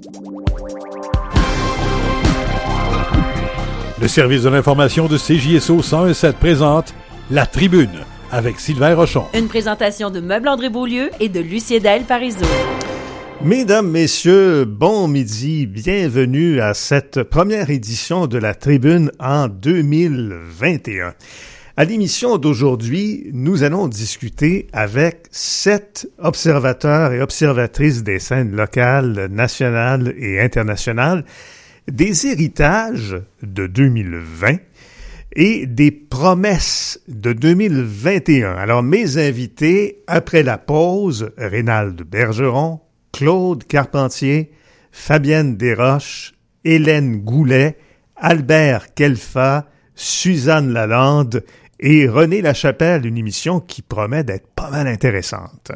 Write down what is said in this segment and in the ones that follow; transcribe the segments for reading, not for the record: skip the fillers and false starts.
Le service de l'information de CJSO 101.7 présente La Tribune avec Sylvain Rochon. Une présentation de Meubles André Beaulieu et de Luciédel Parizeau. Mesdames, Messieurs, bon midi, bienvenue à cette première édition de La Tribune en 2021. À l'émission d'aujourd'hui, nous allons discuter avec 7 observateurs et observatrices des scènes locales, nationales et internationales des héritages de 2020 et des promesses de 2021. Alors, mes invités, après la pause, Rénald Bergeron, Claude Carpentier, Fabienne Desroches, Hélène Goulet, Albert Kelfa, Suzanne Lalande et René Lachapelle, une émission qui promet d'être pas mal intéressante.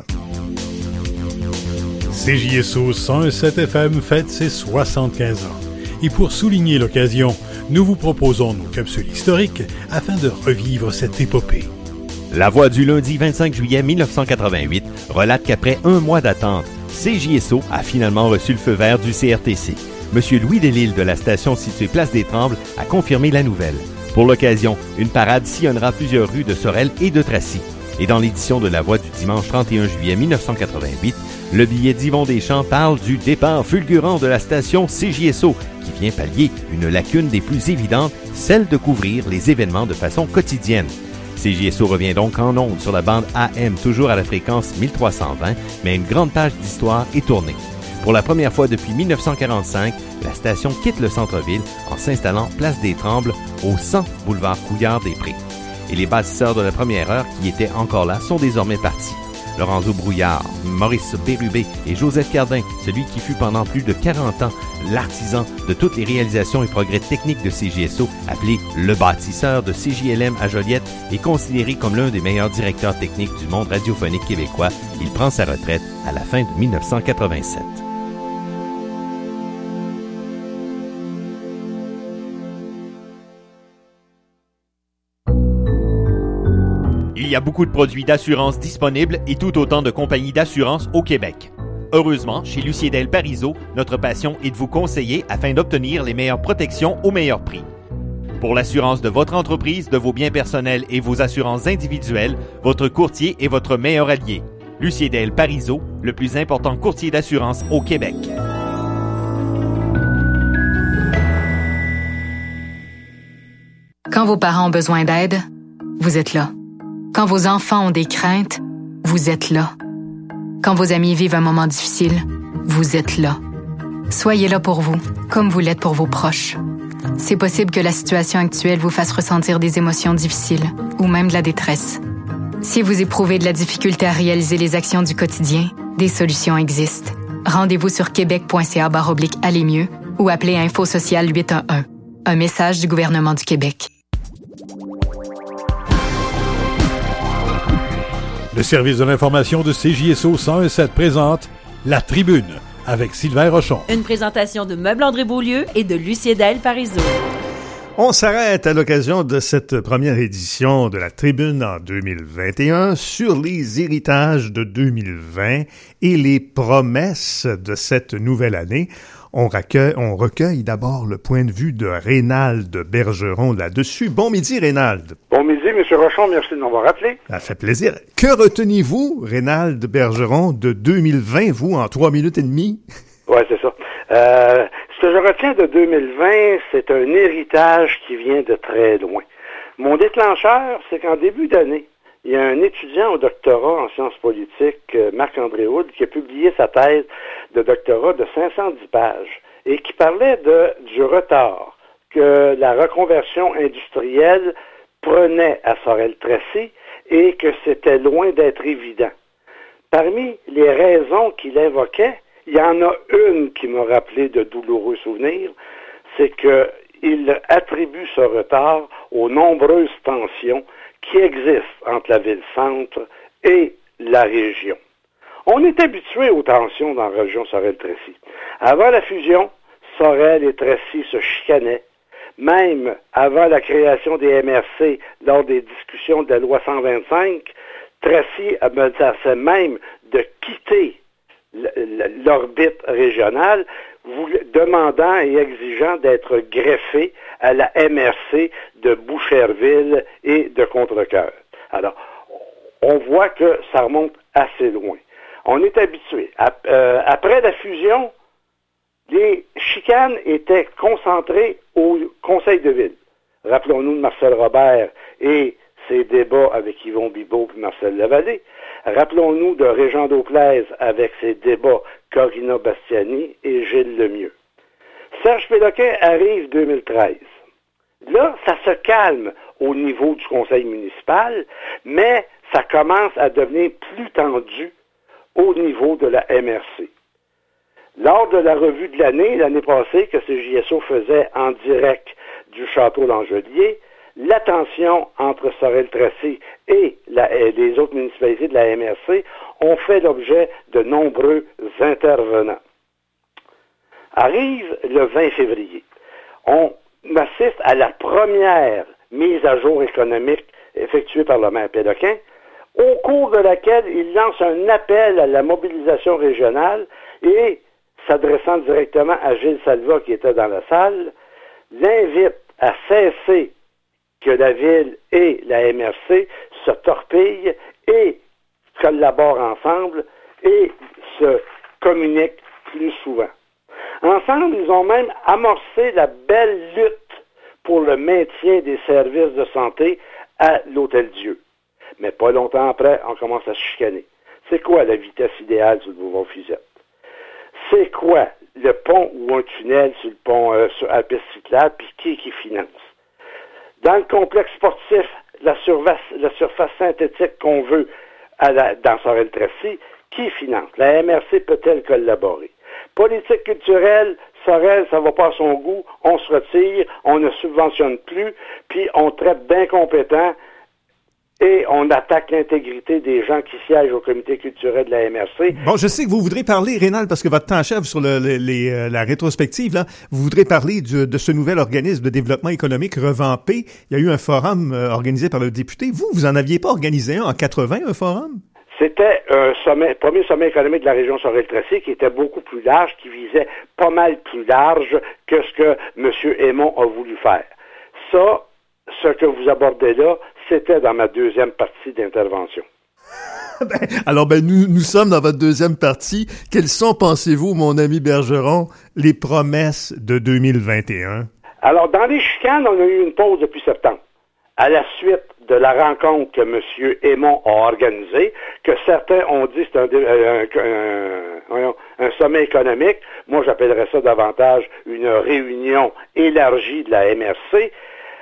CJSO 101.7 FM fête ses 75 ans. Et pour souligner l'occasion, nous vous proposons nos capsules historiques afin de revivre cette épopée. La Voix du lundi 25 juillet 1988 relate qu'après un mois d'attente, CJSO a finalement reçu le feu vert du CRTC. Monsieur Louis Delisle de la station située Place des Trembles a confirmé la nouvelle. Pour l'occasion, une parade sillonnera plusieurs rues de Sorel et de Tracy. Et dans l'édition de La Voix du dimanche 31 juillet 1988, le billet d'Yvon Deschamps parle du départ fulgurant de la station CJSO, qui vient pallier une lacune des plus évidentes, celle de couvrir les événements de façon quotidienne. CJSO revient donc en ondes sur la bande AM, toujours à la fréquence 1320, mais une grande page d'histoire est tournée. Pour la première fois depuis 1945, la station quitte le centre-ville en s'installant place des Trembles au 100 boulevard Couillard-des-Prés. Et les bâtisseurs de la première heure qui étaient encore là sont désormais partis. Lorenzo Brouillard, Maurice Bérubé et Joseph Cardin, celui qui fut pendant plus de 40 ans l'artisan de toutes les réalisations et progrès techniques de CJSO, appelé le bâtisseur de CJLM à Joliette, est considéré comme l'un des meilleurs directeurs techniques du monde radiophonique québécois. Il prend sa retraite à la fin de 1987. Il y a beaucoup de produits d'assurance disponibles et tout autant de compagnies d'assurance au Québec. Heureusement, chez Luciédel Parizeau, notre passion est de vous conseiller afin d'obtenir les meilleures protections au meilleur prix. Pour l'assurance de votre entreprise, de vos biens personnels et vos assurances individuelles, votre courtier est votre meilleur allié. Luciédel Parizeau, le plus important courtier d'assurance au Québec. Quand vos parents ont besoin d'aide, vous êtes là. Quand vos enfants ont des craintes, vous êtes là. Quand vos amis vivent un moment difficile, vous êtes là. Soyez là pour vous, comme vous l'êtes pour vos proches. C'est possible que la situation actuelle vous fasse ressentir des émotions difficiles ou même de la détresse. Si vous éprouvez de la difficulté à réaliser les actions du quotidien, des solutions existent. Rendez-vous sur québec.ca/aller mieux ou appelez Info Social 811. Un message du gouvernement du Québec. Le service de l'information de CJSO 101.7 présente La Tribune avec Sylvain Rochon. Une présentation de Meubles André Beaulieu et de Luciédel Parizeau. On s'arrête à l'occasion de cette première édition de La Tribune en 2021 sur les héritages de 2020 et les promesses de cette nouvelle année. On recueille d'abord le point de vue de Rénald Bergeron là-dessus. Bon midi, Rénald. Bon midi, M. Rochon, merci de m'avoir rappelé. Ça fait plaisir. Que retenez-vous, Rénald Bergeron, de 2020, vous, en 3 minutes et demie? Oui, c'est ça. Ce que je retiens de 2020, c'est un héritage qui vient de très loin. Mon déclencheur, c'est qu'en début d'année, il y a un étudiant au doctorat en sciences politiques, Marc-André Houd, qui a publié sa thèse de doctorat de 510 pages et qui parlait du retard que la reconversion industrielle prenait à Sorel-Tracy et que c'était loin d'être évident. Parmi les raisons qu'il invoquait, il y en a une qui m'a rappelé de douloureux souvenirs, c'est qu'il attribue ce retard aux nombreuses tensions qui existent entre la ville-centre et la région. On est habitué aux tensions dans la région Sorel-Tracy. Avant la fusion, Sorel et Tracy se chicanaient. Même avant la création des MRC, lors des discussions de la loi 125, Tracy menaçait même de quitter l'orbite régionale. demandant et exigeant d'être greffé à la MRC de Boucherville et de Contrecoeur. Alors, on voit que ça remonte assez loin. On est habitué. Après la fusion, les chicanes étaient concentrées au conseil de ville. Rappelons-nous de Marcel Robert et ses débats avec Yvon Bibeau et Marcel Lavallée. Rappelons-nous de Régent Dauplaise avec ses débats Corina Bastiani et Gilles Lemieux. Serge Péloquin arrive 2013. Là, ça se calme au niveau du conseil municipal, mais ça commence à devenir plus tendu au niveau de la MRC. Lors de la revue de l'année passée, que CJSO faisait en direct du Château Langelier, la tension entre Sorel-Tracy et les autres municipalités de la MRC ont fait l'objet de nombreux intervenants. Arrive le 20 février. On assiste à la première mise à jour économique effectuée par le maire Péloquin, au cours de laquelle il lance un appel à la mobilisation régionale et, s'adressant directement à Gilles Salva qui était dans la salle, l'invite à cesser que la Ville et la MRC se torpillent et collaborent ensemble et se communiquent plus souvent. Ensemble, ils ont même amorcé la belle lutte pour le maintien des services de santé à l'Hôtel-Dieu. Mais pas longtemps après, on commence à se chicaner. C'est quoi la vitesse idéale sur le boulevard Fusette? C'est quoi le pont ou un tunnel sur le pont à la piste cyclable, puis qui finance? Dans le complexe sportif, la surface synthétique qu'on veut dans Sorel-Tracy, qui finance? La MRC peut-elle collaborer? Politique culturelle, Sorel, ça va pas à son goût, on se retire, on ne subventionne plus, puis on traite d'incompétents et on attaque l'intégrité des gens qui siègent au comité culturel de la MRC. Bon, je sais que vous voudrez parler, Rénal, parce que votre temps achève sur la rétrospective, là. Vous voudrez parler de ce nouvel organisme de développement économique revampé. Il y a eu un forum organisé par le député. Vous en aviez pas organisé un en 80, un forum? C'était un premier sommet économique de la région Sorel-Tracy qui était beaucoup plus large, qui visait pas mal plus large que ce que M. Aymon a voulu faire. Ça, ce que vous abordez là, c'était dans ma deuxième partie d'intervention. Alors, nous sommes dans votre deuxième partie. Quelles sont, pensez-vous, mon ami Bergeron, les promesses de 2021? Alors, dans les chicanes, on a eu une pause depuis septembre. À la suite de la rencontre que M. Aymon a organisée, que certains ont dit c'est un sommet économique, moi j'appellerais ça davantage une réunion élargie de la MRC,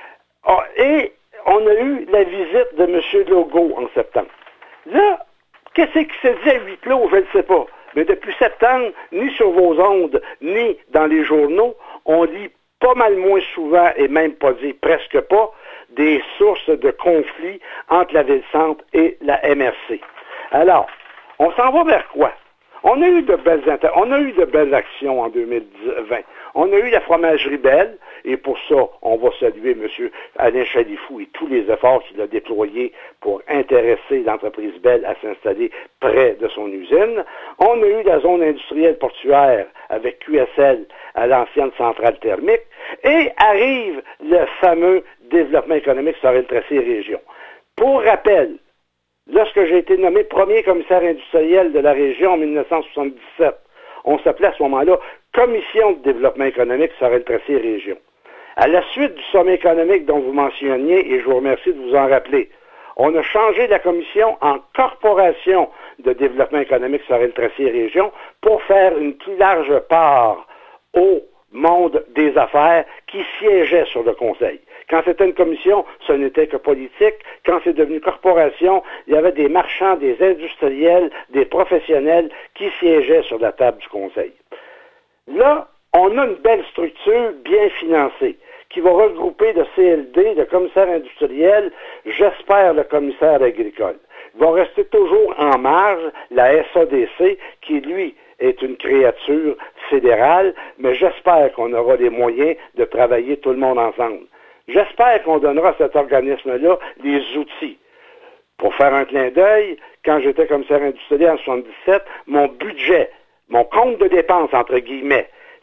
et on a eu la visite de M. Legault en septembre. Là, qu'est-ce qui s'est dit à huis clos, je ne sais pas. Mais depuis septembre, ni sur vos ondes, ni dans les journaux, on lit pas mal moins souvent, et même pas dit presque pas, des sources de conflits entre la Ville-Centre et la MRC. Alors, on s'en va vers quoi? On a eu de belles actions en 2020. On a eu la fromagerie Belle, et pour ça, on va saluer M. Alain Chalifou et tous les efforts qu'il a déployés pour intéresser l'entreprise Belle à s'installer près de son usine. On a eu la zone industrielle portuaire avec QSL à l'ancienne centrale thermique, et arrive le fameux développement économique Sorel-Tracy région. Pour rappel, lorsque j'ai été nommé premier commissaire industriel de la région en 1977, on s'appelait à ce moment-là Commission de développement économique Sorel-Tracy région. À la suite du sommet économique dont vous mentionniez, et je vous remercie de vous en rappeler, on a changé la commission en Corporation de développement économique Sorel-Tracy région pour faire une plus large part au monde des affaires qui siégeait sur le conseil. Quand c'était une commission, ce n'était que politique. Quand c'est devenu corporation, il y avait des marchands, des industriels, des professionnels qui siégeaient sur la table du conseil. Là, on a une belle structure bien financée qui va regrouper le CLD, le commissaire industriel, j'espère le commissaire agricole. Il va rester toujours en marge la SADC qui, lui, est une créature fédérale, mais j'espère qu'on aura les moyens de travailler tout le monde ensemble. J'espère qu'on donnera à cet organisme-là les outils. Pour faire un clin d'œil, quand j'étais commissaire industriel en 1977, mon budget, mon compte de dépenses, entre guillemets,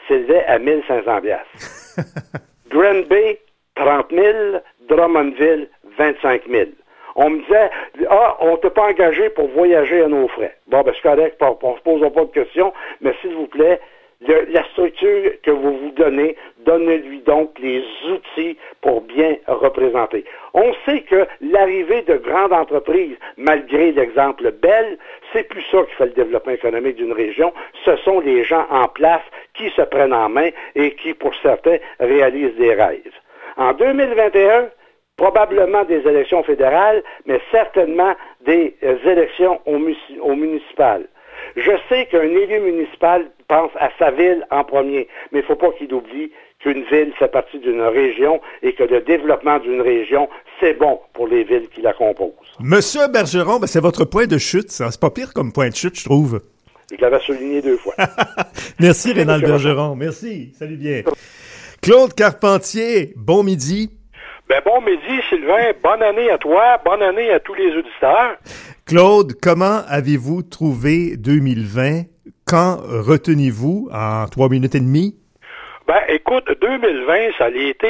s'élevait à 1500 piastres. Granby, 30 000, Drummondville, 25 000. On me disait, on t'a pas engagé pour voyager à nos frais. Bon, ben, c'est correct, on se posera pas de questions, mais s'il vous plaît, la structure que vous vous donnez, donnez-lui donc les outils pour bien représenter. On sait que l'arrivée de grandes entreprises, malgré l'exemple Bell, c'est plus ça qui fait le développement économique d'une région. Ce sont les gens en place qui se prennent en main et qui, pour certains, réalisent des rêves. En 2021, probablement des élections fédérales, mais certainement des élections au municipal. Je sais qu'un élu municipal pense à sa ville en premier, mais il ne faut pas qu'il oublie qu'une ville fait partie d'une région et que le développement d'une région, c'est bon pour les villes qui la composent. Monsieur Bergeron, ben c'est votre point de chute, ça. C'est pas pire comme point de chute, je trouve. Je l'avais souligné 2 fois. Merci, Rénal Bergeron. Merci. Salut bien. Claude Carpentier, bon midi. Ben bon midi, Sylvain. Bonne année à toi. Bonne année à tous les auditeurs. Claude, comment avez-vous trouvé 2020? Quand retenez-vous en 3 minutes et demie? Ben, écoute, 2020, ça a été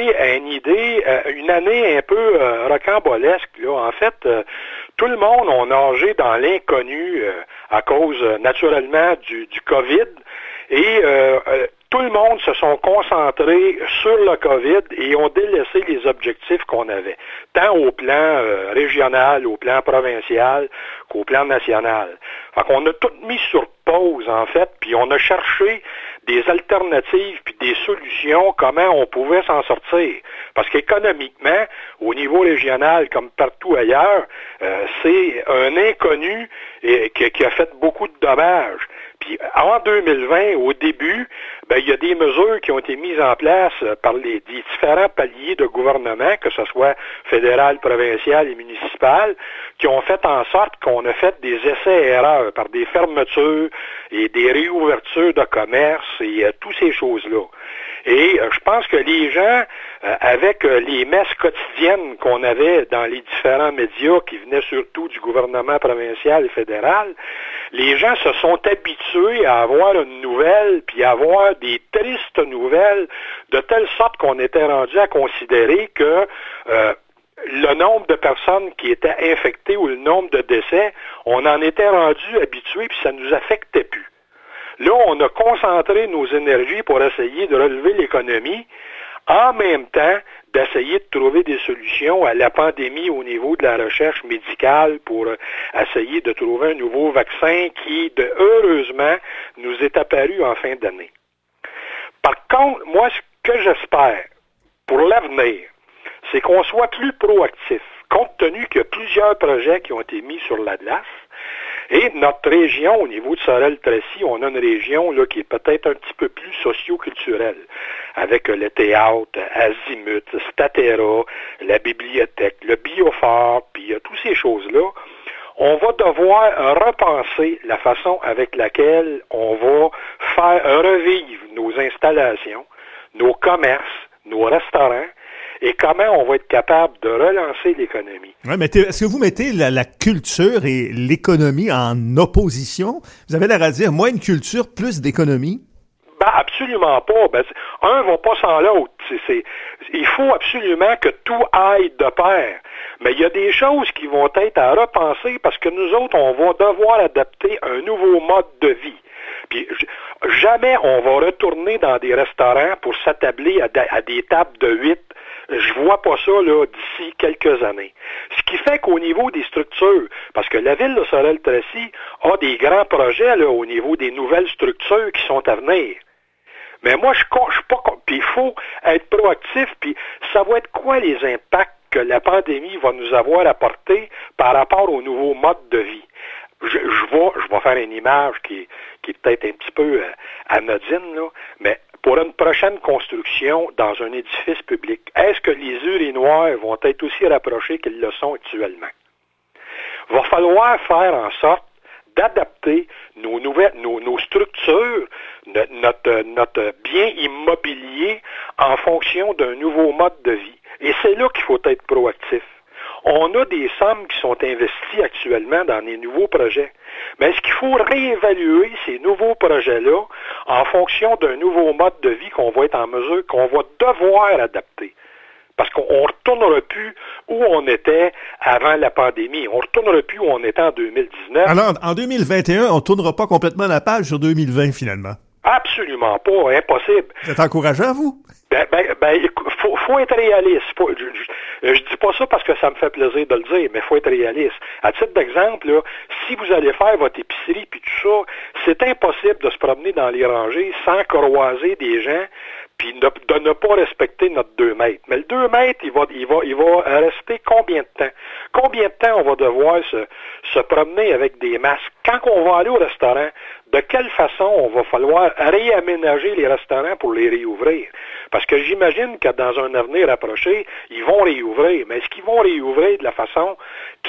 une année un peu rocambolesque, là. En fait, tout le monde a nagé dans l'inconnu à cause, naturellement, du COVID. Et tout le monde se sont concentrés sur le COVID et ont délaissé les objectifs qu'on avait, tant au plan régional, au plan provincial qu'au plan national. Fait qu'on a tout mis sur pause, en fait, puis on a cherché des alternatives puis des solutions, comment on pouvait s'en sortir. Parce qu'économiquement, au niveau régional comme partout ailleurs, c'est un inconnu qui a fait beaucoup de dommages. Puis en 2020, au début, ben il y a des mesures qui ont été mises en place par les différents paliers de gouvernement, que ce soit fédéral, provincial et municipal, qui ont fait en sorte qu'on a fait des essais-erreurs par des fermetures et des réouvertures de commerce et toutes ces choses-là. Et je pense que les gens, avec les messes quotidiennes qu'on avait dans les différents médias qui venaient surtout du gouvernement provincial et fédéral, les gens se sont habitués à avoir une nouvelle, puis à avoir des tristes nouvelles, de telle sorte qu'on était rendu à considérer que le nombre de personnes qui étaient infectées ou le nombre de décès, on en était rendu habitué, puis ça ne nous affectait plus. Là, on a concentré nos énergies pour essayer de relever l'économie, en même temps d'essayer de trouver des solutions à la pandémie au niveau de la recherche médicale pour essayer de trouver un nouveau vaccin qui, heureusement, nous est apparu en fin d'année. Par contre, moi, ce que j'espère pour l'avenir, c'est qu'on soit plus proactif, compte tenu qu'il y a plusieurs projets qui ont été mis sur la glace. Et notre région, au niveau de Sorel-Tracy, on a une région là qui est peut-être un petit peu plus socio-culturelle, avec le théâtre, Azimut, Statera, la bibliothèque, le biophare, puis toutes ces choses-là. On va devoir repenser la façon avec laquelle on va faire revivre nos installations, nos commerces, nos restaurants, et comment on va être capable de relancer l'économie. Ouais, mais est-ce que vous mettez la culture et l'économie en opposition? Vous avez l'air à dire, moins de culture, plus d'économie? Ben, absolument pas. Ben, un va pas sans l'autre. Il faut absolument que tout aille de pair. Mais il y a des choses qui vont être à repenser parce que nous autres, on va devoir adapter un nouveau mode de vie. Puis jamais on va retourner dans des restaurants pour s'attabler à des tables de 8. Je vois pas ça là d'ici quelques années. Ce qui fait qu'au niveau des structures, parce que la ville de Sorel-Tracy a des grands projets là au niveau des nouvelles structures qui sont à venir. Mais moi, je suis pas... Puis il faut être proactif, puis ça va être quoi les impacts que la pandémie va nous avoir apporté par rapport au nouveau mode de vie. Je vais faire une image qui est peut-être un petit peu anodine, là, mais pour une prochaine construction dans un édifice public, est-ce que les urinoirs vont être aussi rapprochés qu'ils le sont actuellement? Il va falloir faire en sorte d'adapter nos structures, notre bien immobilier en fonction d'un nouveau mode de vie. Et c'est là qu'il faut être proactif. On a des sommes qui sont investies actuellement dans des nouveaux projets. Mais est-ce qu'il faut réévaluer ces nouveaux projets-là en fonction d'un nouveau mode de vie qu'on va être en mesure, qu'on va devoir adapter? Parce qu'on ne retournera plus où on était avant la pandémie. On ne retournera plus où on était en 2019. Alors, en 2021, on ne tournera pas complètement la page sur 2020, finalement? Absolument pas, impossible. Vous êtes encourageant, vous? Faut être réaliste. Je dis pas ça parce que ça me fait plaisir de le dire, mais faut être réaliste. À titre d'exemple, là, si vous allez faire votre épicerie puis tout ça, c'est impossible de se promener dans les rangées sans croiser des gens puis de ne pas respecter notre 2 mètres. Mais le 2 mètres, il va rester combien de temps? Combien de temps on va devoir se promener avec des masques? Quand on va aller au restaurant, de quelle façon on va falloir réaménager les restaurants pour les réouvrir? Parce que j'imagine que dans un avenir approché, ils vont réouvrir. Mais est-ce qu'ils vont réouvrir de la façon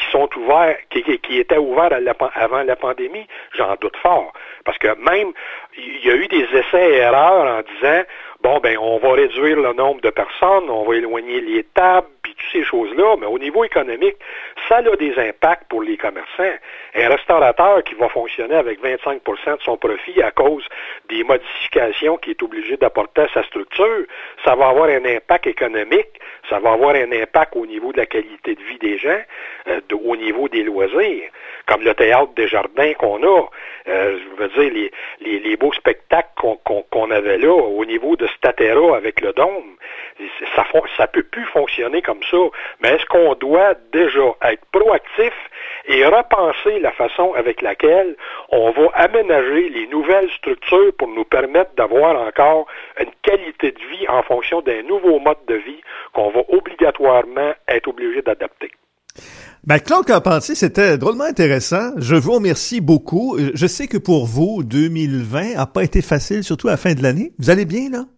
qui étaient ouverts avant la pandémie? J'en doute fort. Parce que même, il y a eu des essais et erreurs en disant, on va réduire le nombre de personnes, on va éloigner les tables, puis toutes ces choses-là, mais au niveau économique, ça a des impacts pour les commerçants. Un restaurateur qui va fonctionner avec 25% de son profit à cause des modifications qu'il est obligé d'apporter à sa structure, ça va avoir un impact économique, ça va avoir un impact au niveau de la qualité de vie des gens, au niveau des loisirs, comme le théâtre des jardins qu'on a. Je veux dire, les beaux spectacles qu'on avait là, au niveau de Statera avec le dôme, ça peut plus fonctionner comme ça. Mais est-ce qu'on doit déjà être proactif et repenser la façon avec laquelle on va aménager les nouvelles structures pour nous permettre d'avoir encore une qualité de vie en fonction d'un nouveau mode de vie qu'on va obligatoirement être obligé d'adapter? Claude Carpentier, c'était drôlement intéressant. Je vous remercie beaucoup. Je sais que pour vous, 2020 n'a pas été facile, surtout à la fin de l'année. Vous allez bien, là?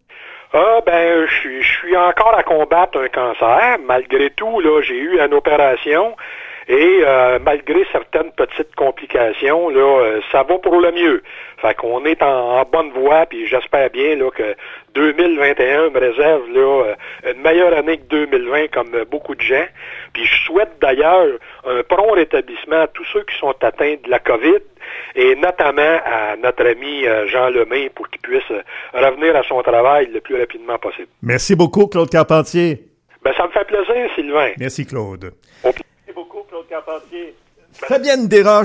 Je suis encore à combattre un cancer. Malgré tout, là, j'ai eu une opération et malgré certaines petites complications, là, ça va pour le mieux. Fait qu'on est en bonne voie, puis j'espère bien là que 2021 me réserve là une meilleure année que 2020 comme beaucoup de gens. Puis je souhaite d'ailleurs un prompt rétablissement à tous ceux qui sont atteints de la COVID et notamment à notre ami Jean Lemay pour qu'il puisse revenir à son travail le plus rapidement possible. Merci beaucoup, Claude Carpentier. Ça me fait plaisir, Sylvain. Merci, Claude. Merci beaucoup, Claude Carpentier. Fabienne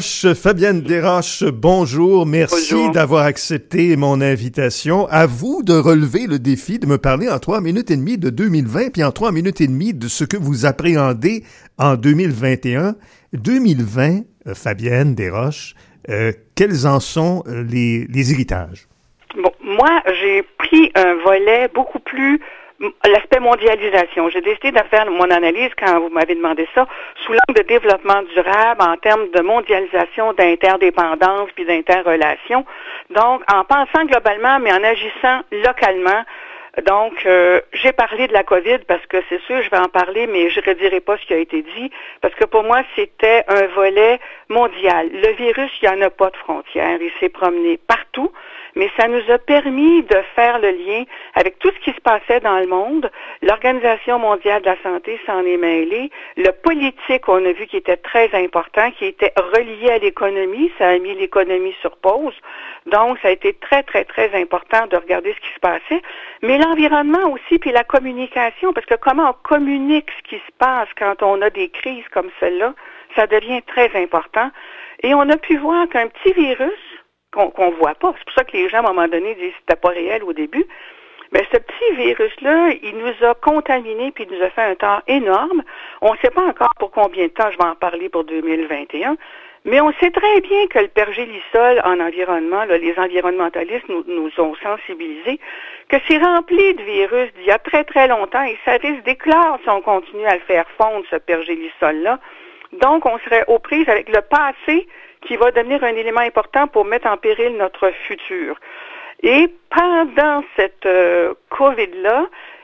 Desroches, bonjour. Merci d'avoir accepté mon invitation. À vous de relever le défi de me parler en 3 minutes et demie de 2020 puis en 3 minutes et demie de ce que vous appréhendez en 2021. 2020, Fabienne Desroches, quels en sont les héritages? Bon, moi, j'ai pris un volet beaucoup plus l'aspect mondialisation. J'ai décidé de faire mon analyse quand vous m'avez demandé ça sous l'angle de développement durable en termes de mondialisation, d'interdépendance puis d'interrelation. Donc, en pensant globalement, mais en agissant localement. Donc, j'ai parlé de la COVID parce que c'est sûr, je vais en parler, mais je ne redirai pas ce qui a été dit parce que pour moi, c'était un volet mondial. Le virus, il n'y en a pas de frontières. Il s'est promené partout. Mais ça nous a permis de faire le lien avec tout ce qui se passait dans le monde. L'Organisation mondiale de la santé s'en est mêlée. Le politique, on a vu qui était très important, qui était relié à l'économie. Ça a mis l'économie sur pause. Donc, ça a été très, très, très important de regarder ce qui se passait. Mais l'environnement aussi, puis la communication, parce que comment on communique ce qui se passe quand on a des crises comme celle-là, ça devient très important. Et on a pu voir qu'un petit virus qu'on voit pas. C'est pour ça que les gens, à un moment donné, disent que c'était pas réel au début. Mais ce petit virus-là, il nous a contaminés puis il nous a fait un tort énorme. On ne sait pas encore pour combien de temps, je vais en parler pour 2021, mais on sait très bien que le pergélisol en environnement, là, les environnementalistes nous ont sensibilisés, que c'est rempli de virus d'il y a très, très longtemps et ça risque d'éclore si on continue à le faire fondre, ce pergélisol-là. Donc, on serait aux prises avec le passé qui va devenir un élément important pour mettre en péril notre futur. Et pendant cette COVID-là,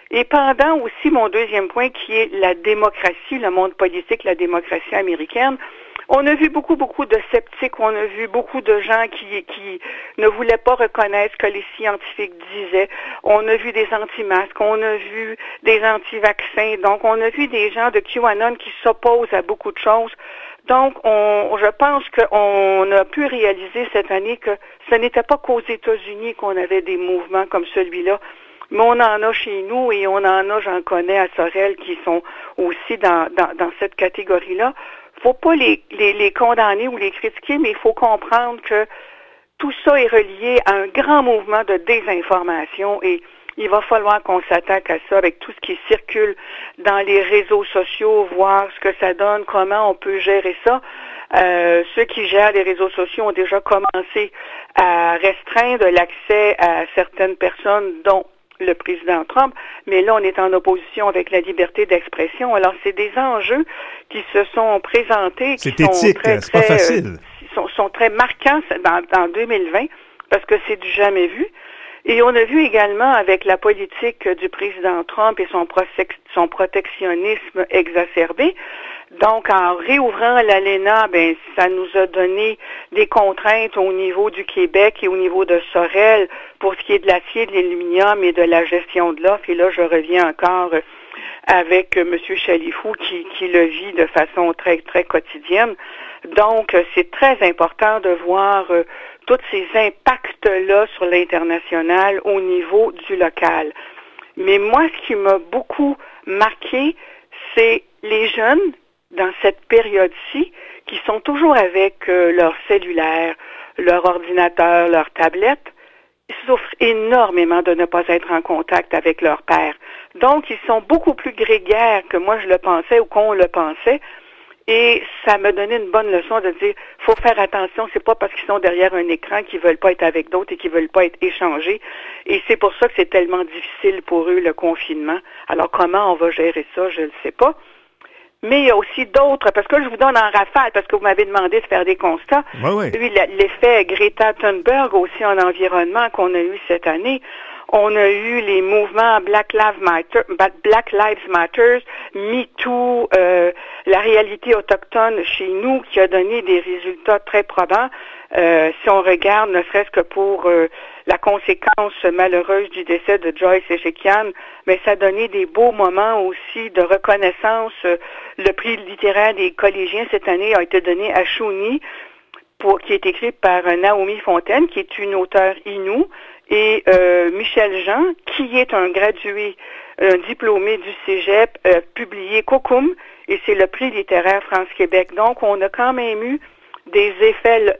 Et pendant aussi mon deuxième point qui est la démocratie, le monde politique, la démocratie américaine, on a vu beaucoup de sceptiques, on a vu beaucoup de gens qui ne voulaient pas reconnaître ce que les scientifiques disaient. On a vu des anti-masques, on a vu des anti-vaccins. Donc, on a vu des gens de QAnon qui s'opposent à beaucoup de choses. Donc, je pense qu'on a pu réaliser cette année que ce n'était pas qu'aux États-Unis qu'on avait des mouvements comme celui-là, mais on en a chez nous et on en a, j'en connais à Sorel, qui sont aussi dans cette catégorie-là. Faut pas les condamner ou les critiquer, mais il faut comprendre que tout ça est relié à un grand mouvement de désinformation et il va falloir qu'on s'attaque à ça avec tout ce qui circule dans les réseaux sociaux, voir ce que ça donne, comment on peut gérer ça. Ceux qui gèrent les réseaux sociaux ont déjà commencé à restreindre l'accès à certaines personnes, dont le président Trump, mais là, on est en opposition avec la liberté d'expression. Alors, c'est des enjeux qui se sont présentés, qui sont éthique, c'est pas facile. Sont très marquants dans 2020, parce que c'est du jamais vu. Et on a vu également avec la politique du président Trump et son protectionnisme exacerbé. Donc, en réouvrant l'ALENA, ça nous a donné des contraintes au niveau du Québec et au niveau de Sorel pour ce qui est de l'acier, de l'aluminium et de la gestion de l'offre. Et là, je reviens encore avec M. Chalifou qui le vit de façon très, très quotidienne. Donc, c'est très important de voir tous ces impacts-là sur l'international au niveau du local. Mais moi, ce qui m'a beaucoup marqué, c'est les jeunes dans cette période-ci qui sont toujours avec leur cellulaire, leur ordinateur, leur tablette. Ils souffrent énormément de ne pas être en contact avec leur père. Donc, ils sont beaucoup plus grégaires que moi je le pensais ou qu'on le pensait. Et ça me donnait une bonne leçon de dire, faut faire attention, c'est pas parce qu'ils sont derrière un écran qu'ils veulent pas être avec d'autres et qu'ils veulent pas être échangés. Et c'est pour ça que c'est tellement difficile pour eux, le confinement. Alors, comment on va gérer ça, je ne sais pas. Mais il y a aussi d'autres, parce que là, je vous donne en rafale, parce que vous m'avez demandé de faire des constats. Oui. Lui, l'effet Greta Thunberg aussi en environnement qu'on a eu cette année. On a eu les mouvements Black Lives Matter, MeToo, la réalité autochtone chez nous qui a donné des résultats très probants. Si on regarde, ne serait-ce que pour la conséquence malheureuse du décès de Joyce Ezekian, mais ça a donné des beaux moments aussi de reconnaissance. Le prix littéraire des collégiens cette année a été donné à Shuni, qui est écrit par Naomi Fontaine, qui est une auteure Innu, et Michel Jean, qui est un gradué, un diplômé du Cégep, publié Kokoum, et c'est le prix littéraire France-Québec. Donc, on a quand même eu des effets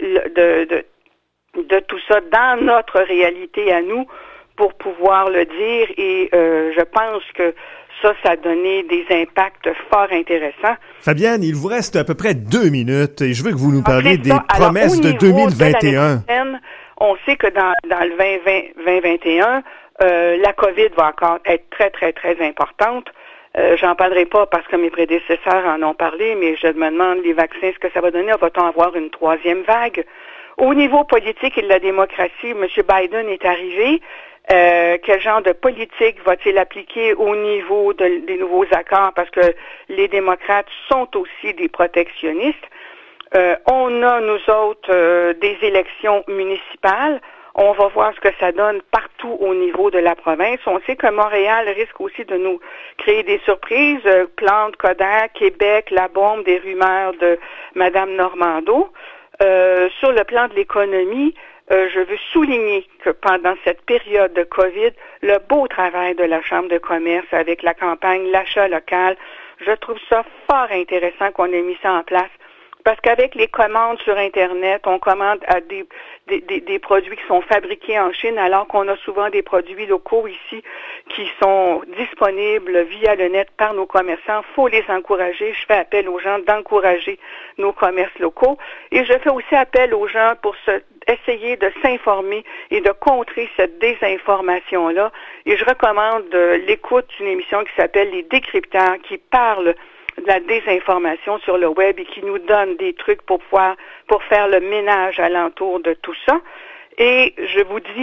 de tout ça dans notre réalité à nous pour pouvoir le dire, et je pense que ça a donné des impacts fort intéressants. Fabienne, il vous reste à peu près 2 minutes et je veux que vous nous parliez des promesses de 2021. On sait que dans le 2021, la COVID va encore être très, très, très importante. J'en parlerai pas parce que mes prédécesseurs en ont parlé, mais je me demande les vaccins, ce que ça va donner. Va-t-on avoir une 3e vague? Au niveau politique et de la démocratie, M. Biden est arrivé. Quel genre de politique va-t-il appliquer au niveau des nouveaux accords? Parce que les démocrates sont aussi des protectionnistes. On a, nous autres, des élections municipales. On va voir ce que ça donne partout au niveau de la province. On sait que Montréal risque aussi de nous créer des surprises. Plante, Kodak, Québec, la bombe, des rumeurs de Mme Normando. Sur le plan de l'économie, je veux souligner que pendant cette période de COVID, le beau travail de la Chambre de commerce avec la campagne L'achat local, je trouve ça fort intéressant qu'on ait mis ça en place. Parce qu'avec les commandes sur Internet, on commande à des produits qui sont fabriqués en Chine, alors qu'on a souvent des produits locaux ici qui sont disponibles via le net par nos commerçants. Faut les encourager. Je fais appel aux gens d'encourager nos commerces locaux. Et je fais aussi appel aux gens pour essayer de s'informer et de contrer cette désinformation-là. Et je recommande l'écoute d'une émission qui s'appelle Les Décrypteurs, qui parle de la désinformation sur le web et qui nous donne des trucs pour faire le ménage alentour de tout ça. Et je vous dis,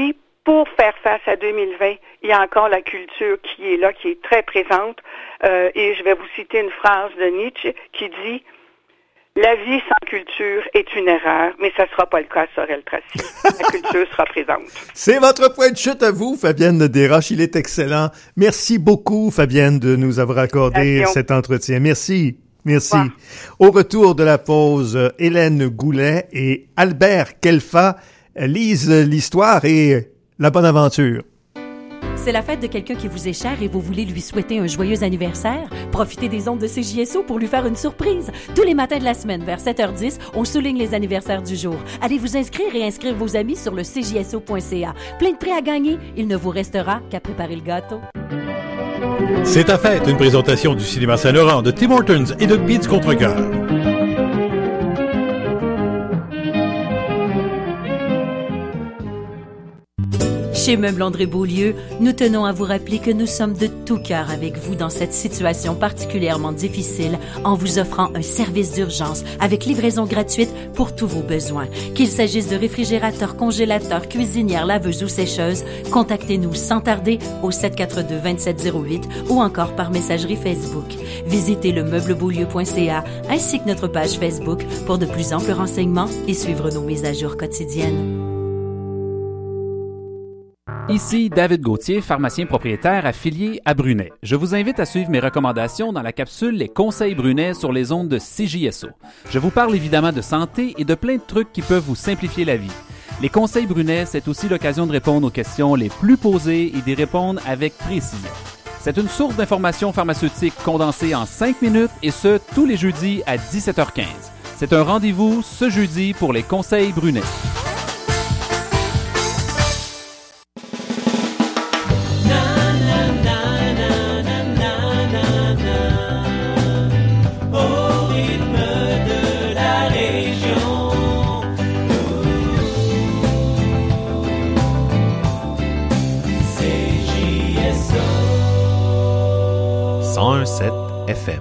pour faire face à 2020, il y a encore la culture qui est là, qui est très présente. Et je vais vous citer une phrase de Nietzsche qui dit « La vie sans culture est une erreur, mais ça ne sera pas le cas à Sorel-Tracy. La culture sera présente. » C'est votre point de chute à vous, Fabienne Desroches. Il est excellent. Merci beaucoup, Fabienne, de nous avoir accordé cet entretien. Merci. Merci. Au retour de la pause, Hélène Goulet et Albert Kelfa lisent l'histoire et la bonne aventure. C'est la fête de quelqu'un qui vous est cher et vous voulez lui souhaiter un joyeux anniversaire? Profitez des ondes de CJSO pour lui faire une surprise. Tous les matins de la semaine, vers 7h10, on souligne les anniversaires du jour. Allez vous inscrire et inscrire vos amis sur le cjso.ca. Plein de prix à gagner. Il ne vous restera qu'à préparer le gâteau. C'est ta fête, une présentation du Cinéma Saint-Laurent, de Tim Hortons et de Beats Contrecœur. Chez Meubles André Beaulieu, nous tenons à vous rappeler que nous sommes de tout cœur avec vous dans cette situation particulièrement difficile en vous offrant un service d'urgence avec livraison gratuite pour tous vos besoins. Qu'il s'agisse de réfrigérateurs, congélateurs, cuisinières, laveuses ou sécheuses, contactez-nous sans tarder au 742-2708 ou encore par messagerie Facebook. Visitez le meublebaulieu.ca ainsi que notre page Facebook pour de plus amples renseignements et suivre nos mises à jour quotidiennes. Ici David Gauthier, pharmacien propriétaire affilié à Brunet. Je vous invite à suivre mes recommandations dans la capsule Les conseils Brunet sur les ondes de CJSO. Je vous parle évidemment de santé et de plein de trucs qui peuvent vous simplifier la vie. Les conseils Brunet, c'est aussi l'occasion de répondre aux questions les plus posées et d'y répondre avec précision. C'est une source d'informations pharmaceutiques condensée en 5 minutes et ce, tous les jeudis à 17h15. C'est un rendez-vous ce jeudi pour les conseils Brunet. FM.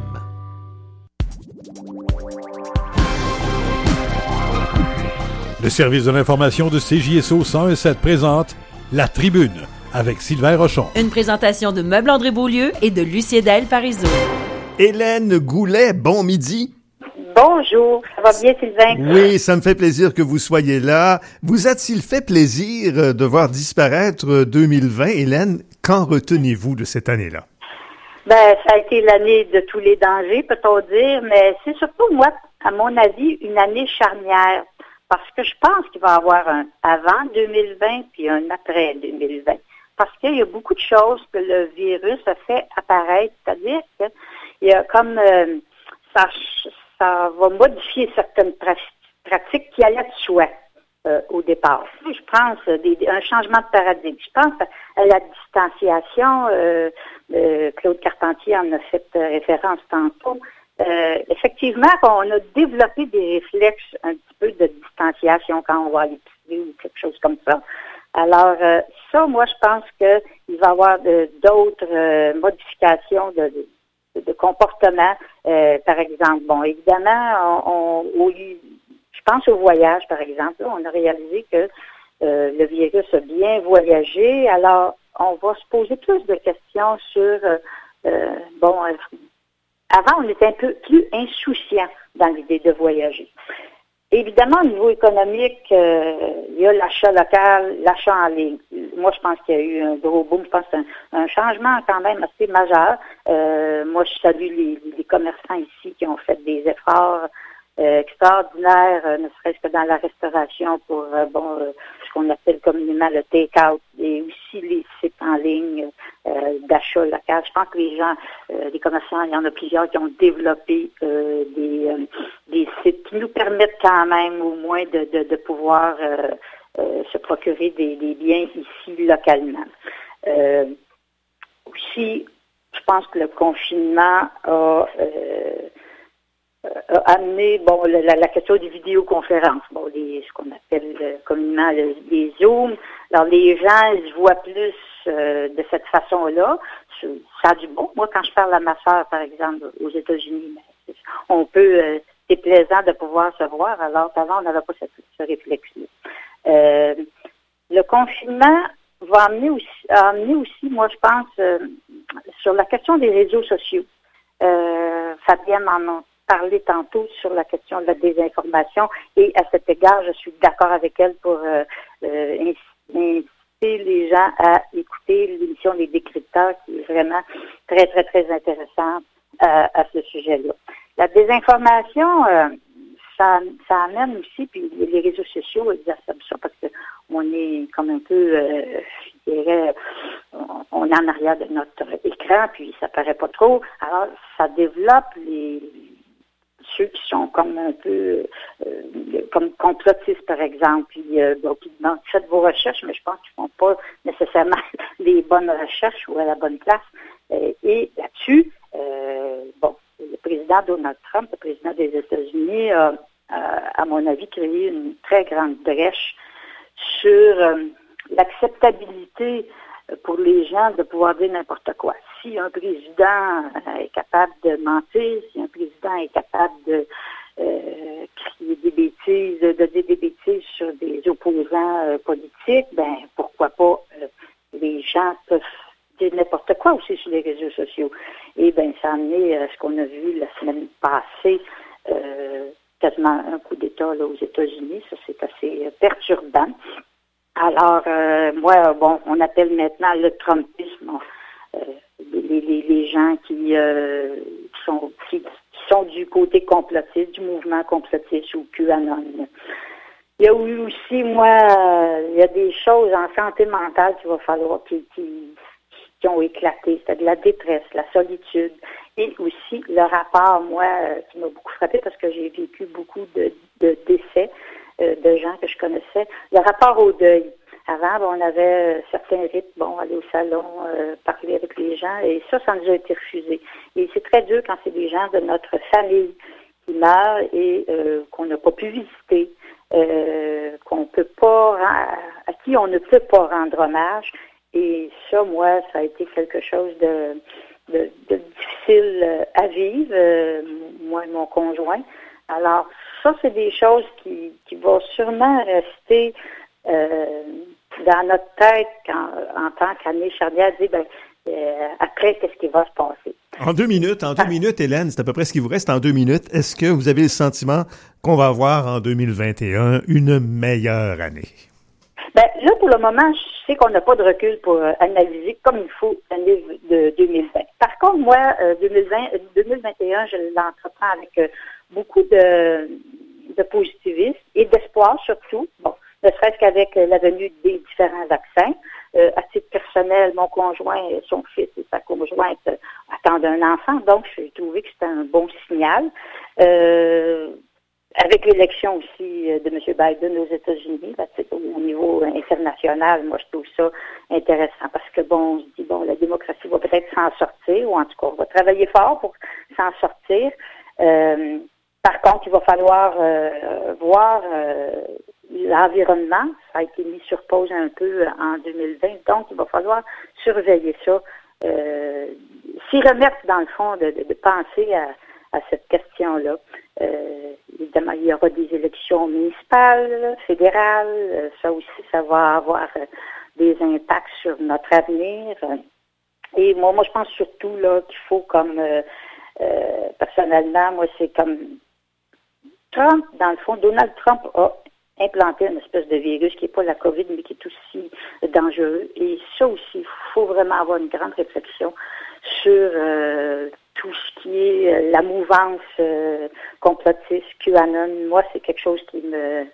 Le service de l'information de CJSO 101.7 présente La Tribune avec Sylvain Rochon. Une présentation de Meubles André Beaulieu et de Luciédel Parizeau. Hélène Goulet, bon midi. Bonjour, ça va bien Sylvain? Oui, ça me fait plaisir que vous soyez là. Vous a-t-il fait plaisir de voir disparaître 2020, Hélène? Qu'en retenez-vous de cette année-là? Ben, ça a été l'année de tous les dangers, peut-on dire, mais c'est surtout, moi, à mon avis, une année charnière. Parce que je pense qu'il va y avoir un avant 2020 puis un après 2020. Parce qu'il y a beaucoup de choses que le virus a fait apparaître. C'est-à-dire qu'il y a comme ça va modifier certaines pratiques qui allaient de soi au départ. Je pense un changement de paradigme. Je pense à la distanciation. Claude Carpentier en a fait référence tantôt. Effectivement, on a développé des réflexes un petit peu de distanciation quand on va à l'épicerie ou quelque chose comme ça. Alors, ça, moi, je pense qu'il va y avoir d'autres modifications de comportement. Par exemple, bon, évidemment, je pense au voyage, par exemple. Là, on a réalisé que le virus a bien voyagé. Alors, on va se poser plus de questions sur, avant, on était un peu plus insouciant dans l'idée de voyager. Évidemment, au niveau économique, il y a l'achat local, l'achat en ligne. Moi, je pense qu'il y a eu un gros boom. Je pense que c'est un changement quand même assez majeur. Moi, je salue les commerçants ici qui ont fait des efforts extraordinaires, ne serait-ce que dans la restauration pour ce qu'on appelle communément le take-out et aussi les sites en ligne d'achat local. Je pense que les gens, les commerçants, il y en a plusieurs qui ont développé des sites qui nous permettent quand même au moins de pouvoir se procurer des biens ici localement. Aussi, je pense que le confinement a amené la question des vidéoconférences, ce qu'on appelle communément les Zooms. Alors les gens ils se voient plus de cette façon-là. Ça a du bon. Moi, quand je parle à ma soeur, par exemple, aux États-Unis, c'est plaisant de pouvoir se voir, alors qu'avant, on n'avait pas ce réflexe-là. Le confinement va amener aussi, moi je pense, sur la question des réseaux sociaux. Fabienne en a parlé tantôt sur la question de la désinformation et à cet égard, je suis d'accord avec elle pour inciter les gens à écouter l'émission des décrypteurs qui est vraiment très, très, très intéressante à ce sujet-là. La désinformation, ça amène aussi, puis les réseaux sociaux exacerbent ça parce que on est comme un peu, je dirais, on est en arrière de notre écran, puis ça paraît pas trop. Alors, ça développe ceux qui sont comme un peu comme complotistes, par exemple, puis qui demandent faites vos recherches, mais je pense qu'ils font pas nécessairement les bonnes recherches ou à la bonne place. Et là-dessus, le président Donald Trump, le président des États-Unis, a, à mon avis, créé une très grande brèche sur l'acceptabilité pour les gens de pouvoir dire n'importe quoi. Si un président est capable de mentir, si un président est capable de crier des bêtises, de dire des bêtises sur des opposants politiques, ben pourquoi pas les gens peuvent dire n'importe quoi aussi sur les réseaux sociaux. Et ben ça a amené à ce qu'on a vu la semaine passée, quasiment un coup d'État là, aux États-Unis. Ça, c'est assez perturbant. Alors, on appelle maintenant le Trumpisme les gens qui sont du côté complotiste, du mouvement complotiste ou QAnon. Il y a eu aussi, il y a des choses en santé mentale qu'il va falloir qui ont éclaté. C'était de la détresse, la solitude et aussi le rapport, qui m'a beaucoup frappé parce que j'ai vécu beaucoup de décès de gens que je connaissais. Le rapport au deuil. Avant, on avait certains rites, aller au salon, parler avec les gens, et ça nous a été refusé. Et c'est très dur quand c'est des gens de notre famille qui meurent et qu'on n'a pas pu visiter, à qui on ne peut pas rendre hommage. Et ça, ça a été quelque chose de difficile à vivre, moi et mon conjoint. Alors, ça, c'est des choses qui vont sûrement rester dans notre tête en tant qu'année charnière, dire après, qu'est-ce qui va se passer? En 2 minutes, Hélène, c'est à peu près ce qui vous reste en 2 minutes. Est-ce que vous avez le sentiment qu'on va avoir en 2021 une meilleure année? Là, pour le moment, je sais qu'on n'a pas de recul pour analyser comme il faut l'année de 2020. Par contre, moi, 2021, je l'entreprends avec beaucoup de positivisme et d'espoir surtout. Ne serait-ce qu'avec la venue des différents vaccins. À titre personnel, mon conjoint, son fils et sa conjointe attendent un enfant, donc j'ai trouvé que c'était un bon signal. Avec l'élection aussi de M. Biden aux États-Unis, au niveau international, moi je trouve ça intéressant parce que on se dit, la démocratie va peut-être s'en sortir, ou en tout cas, on va travailler fort pour s'en sortir. Par contre, il va falloir voir l'environnement. Ça a été mis sur pause un peu en 2020, donc il va falloir surveiller ça. S'y remettre, dans le fond, de penser à cette question-là. Évidemment, il y aura des élections municipales, fédérales. Ça aussi, ça va avoir des impacts sur notre avenir. Et moi, je pense surtout là qu'il faut comme personnellement, moi, c'est comme Trump, dans le fond, Donald Trump a implanté une espèce de virus qui n'est pas la COVID, mais qui est aussi dangereux. Et ça aussi, il faut vraiment avoir une grande réflexion sur tout ce qui est la mouvance complotiste, QAnon. Moi, c'est quelque chose qui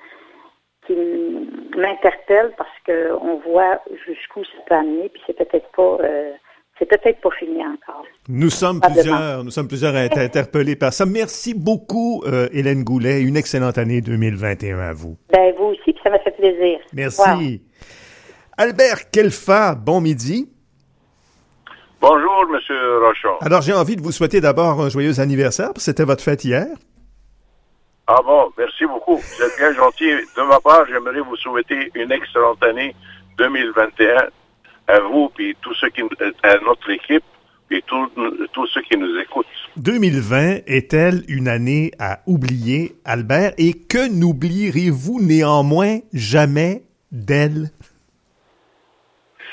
m'interpelle parce que on voit jusqu'où ça peut amener, puis c'est peut-être pas fini encore. Nous sommes plusieurs à être interpellés par ça. Merci beaucoup, Hélène Goulet. Une excellente année 2021 à vous. Vous aussi, puis ça m'a fait plaisir. Merci. Wow. Albert Kelfa, bon midi. Bonjour, M. Rochon. Alors, j'ai envie de vous souhaiter d'abord un joyeux anniversaire, parce que c'était votre fête hier. Ah bon, merci beaucoup. Vous êtes bien gentil. De ma part, j'aimerais vous souhaiter une excellente année 2021 à vous, puis à notre équipe, puis tous ceux qui nous écoutent. 2020 est-elle une année à oublier, Albert? Et que n'oublierez-vous néanmoins jamais d'elle?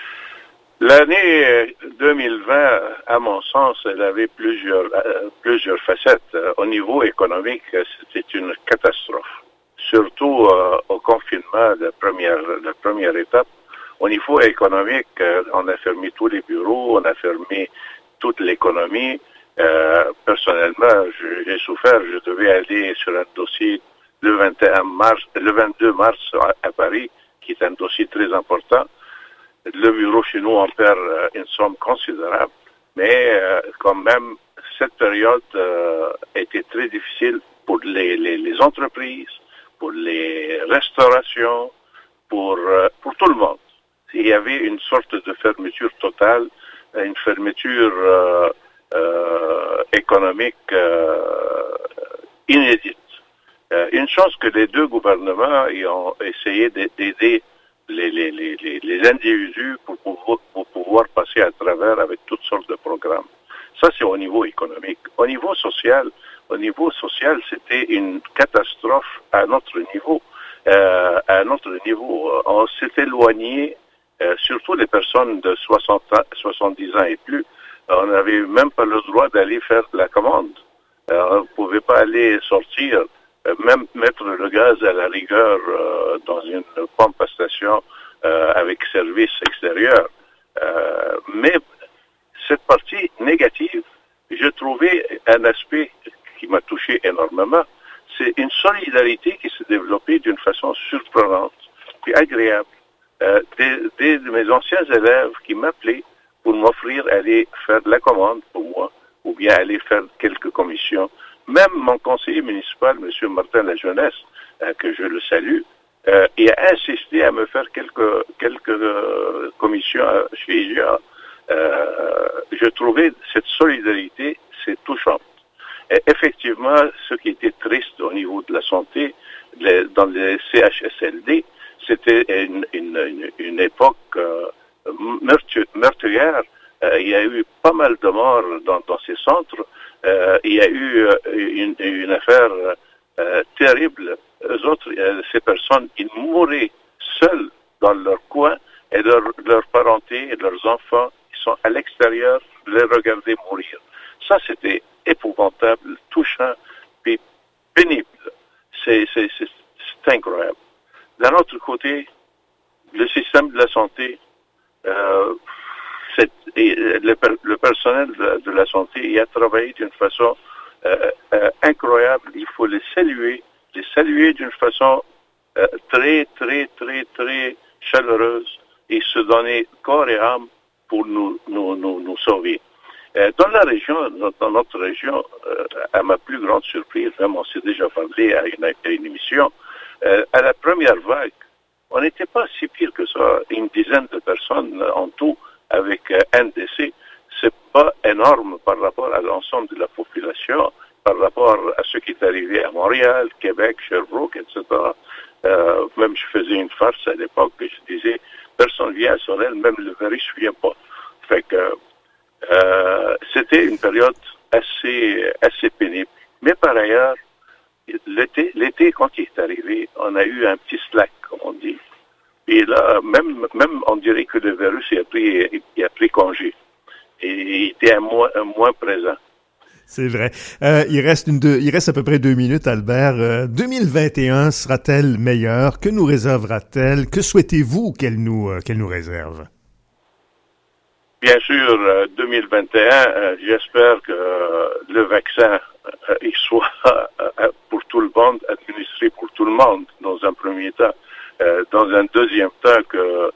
L'année 2020, à mon sens, elle avait plusieurs facettes. Au niveau économique, c'était une catastrophe. Surtout au confinement, la première étape. Au niveau économique, on a fermé tous les bureaux, on a fermé toute l'économie. Personnellement, j'ai souffert. Je devais aller sur un dossier le 22 mars à Paris, qui est un dossier très important. Le bureau chez nous, on perd une somme considérable, mais quand même, cette période a été très difficile pour les entreprises, pour les restaurations, pour tout le monde. Il y avait une sorte de fermeture totale, une fermeture économique inédite. Une chose que les deux gouvernements ont essayé d'aider les individus pour pouvoir passer à travers avec toutes sortes de programmes. Ça, c'est au niveau économique. Au niveau social, c'était une catastrophe à notre niveau. On s'est éloigné, surtout les personnes de 70 ans et plus. On n'avait même pas le droit d'aller faire la commande. On ne pouvait pas aller sortir, même mettre le gaz à la rigueur dans une pompe à station avec service extérieur. Mais cette partie négative, je trouvais un aspect qui m'a touché énormément. C'est une solidarité qui s'est développée d'une façon surprenante et agréable. Des de mes anciens élèves qui m'appelaient pour m'offrir d'aller faire de la commande pour moi, ou bien aller faire quelques commissions. Même mon conseiller municipal, M. Martin La Jeunesse, que je le salue, il a insisté à me faire quelques commissions chez IGA. Je trouvais cette solidarité, c'est touchant. Et effectivement, ce qui était triste au niveau de la santé, dans les CHSLD, c'était une époque meurtrière. Il y a eu pas mal de morts dans ces centres. Il y a eu une affaire terrible. Eux autres, ces personnes, ils mouraient seuls dans leur coin et leurs parentés et leurs enfants, ils sont à l'extérieur, les regarder mourir. Ça, c'était épouvantable, touchant, puis pénible. C'est incroyable. D'un autre côté, le système de la santé, le personnel de la santé, il a travaillé d'une façon incroyable. Il faut les saluer d'une façon très, très, très, très chaleureuse et se donner corps et âme pour nous sauver. Dans notre région, à ma plus grande surprise, même on s'est déjà parlé à une émission, à la première vague, on n'était pas si pire que ça, une dizaine de personnes en tout avec un décès. C'est pas énorme par rapport à l'ensemble de la population, par rapport à ce qui est arrivé à Montréal, Québec, Sherbrooke, etc. Même je faisais une farce à l'époque que je disais, personne vient à Sorel, même le virus ne vient pas. Fait que c'était une période assez pénible. Mais par ailleurs, l'été, quand il est arrivé, on a eu un petit slack, comme on dit. Et là, même on dirait que le virus a pris congé. Et il était un moins présent. C'est vrai. Il reste à peu près 2 minutes, Albert. 2021 sera-t-elle meilleure? Que nous réservera-t-elle? Que souhaitez-vous qu'elle nous réserve? Bien sûr, 2021, j'espère que le vaccin il soit pour tout le monde, administré pour tout le monde dans un premier temps. Dans un deuxième temps, que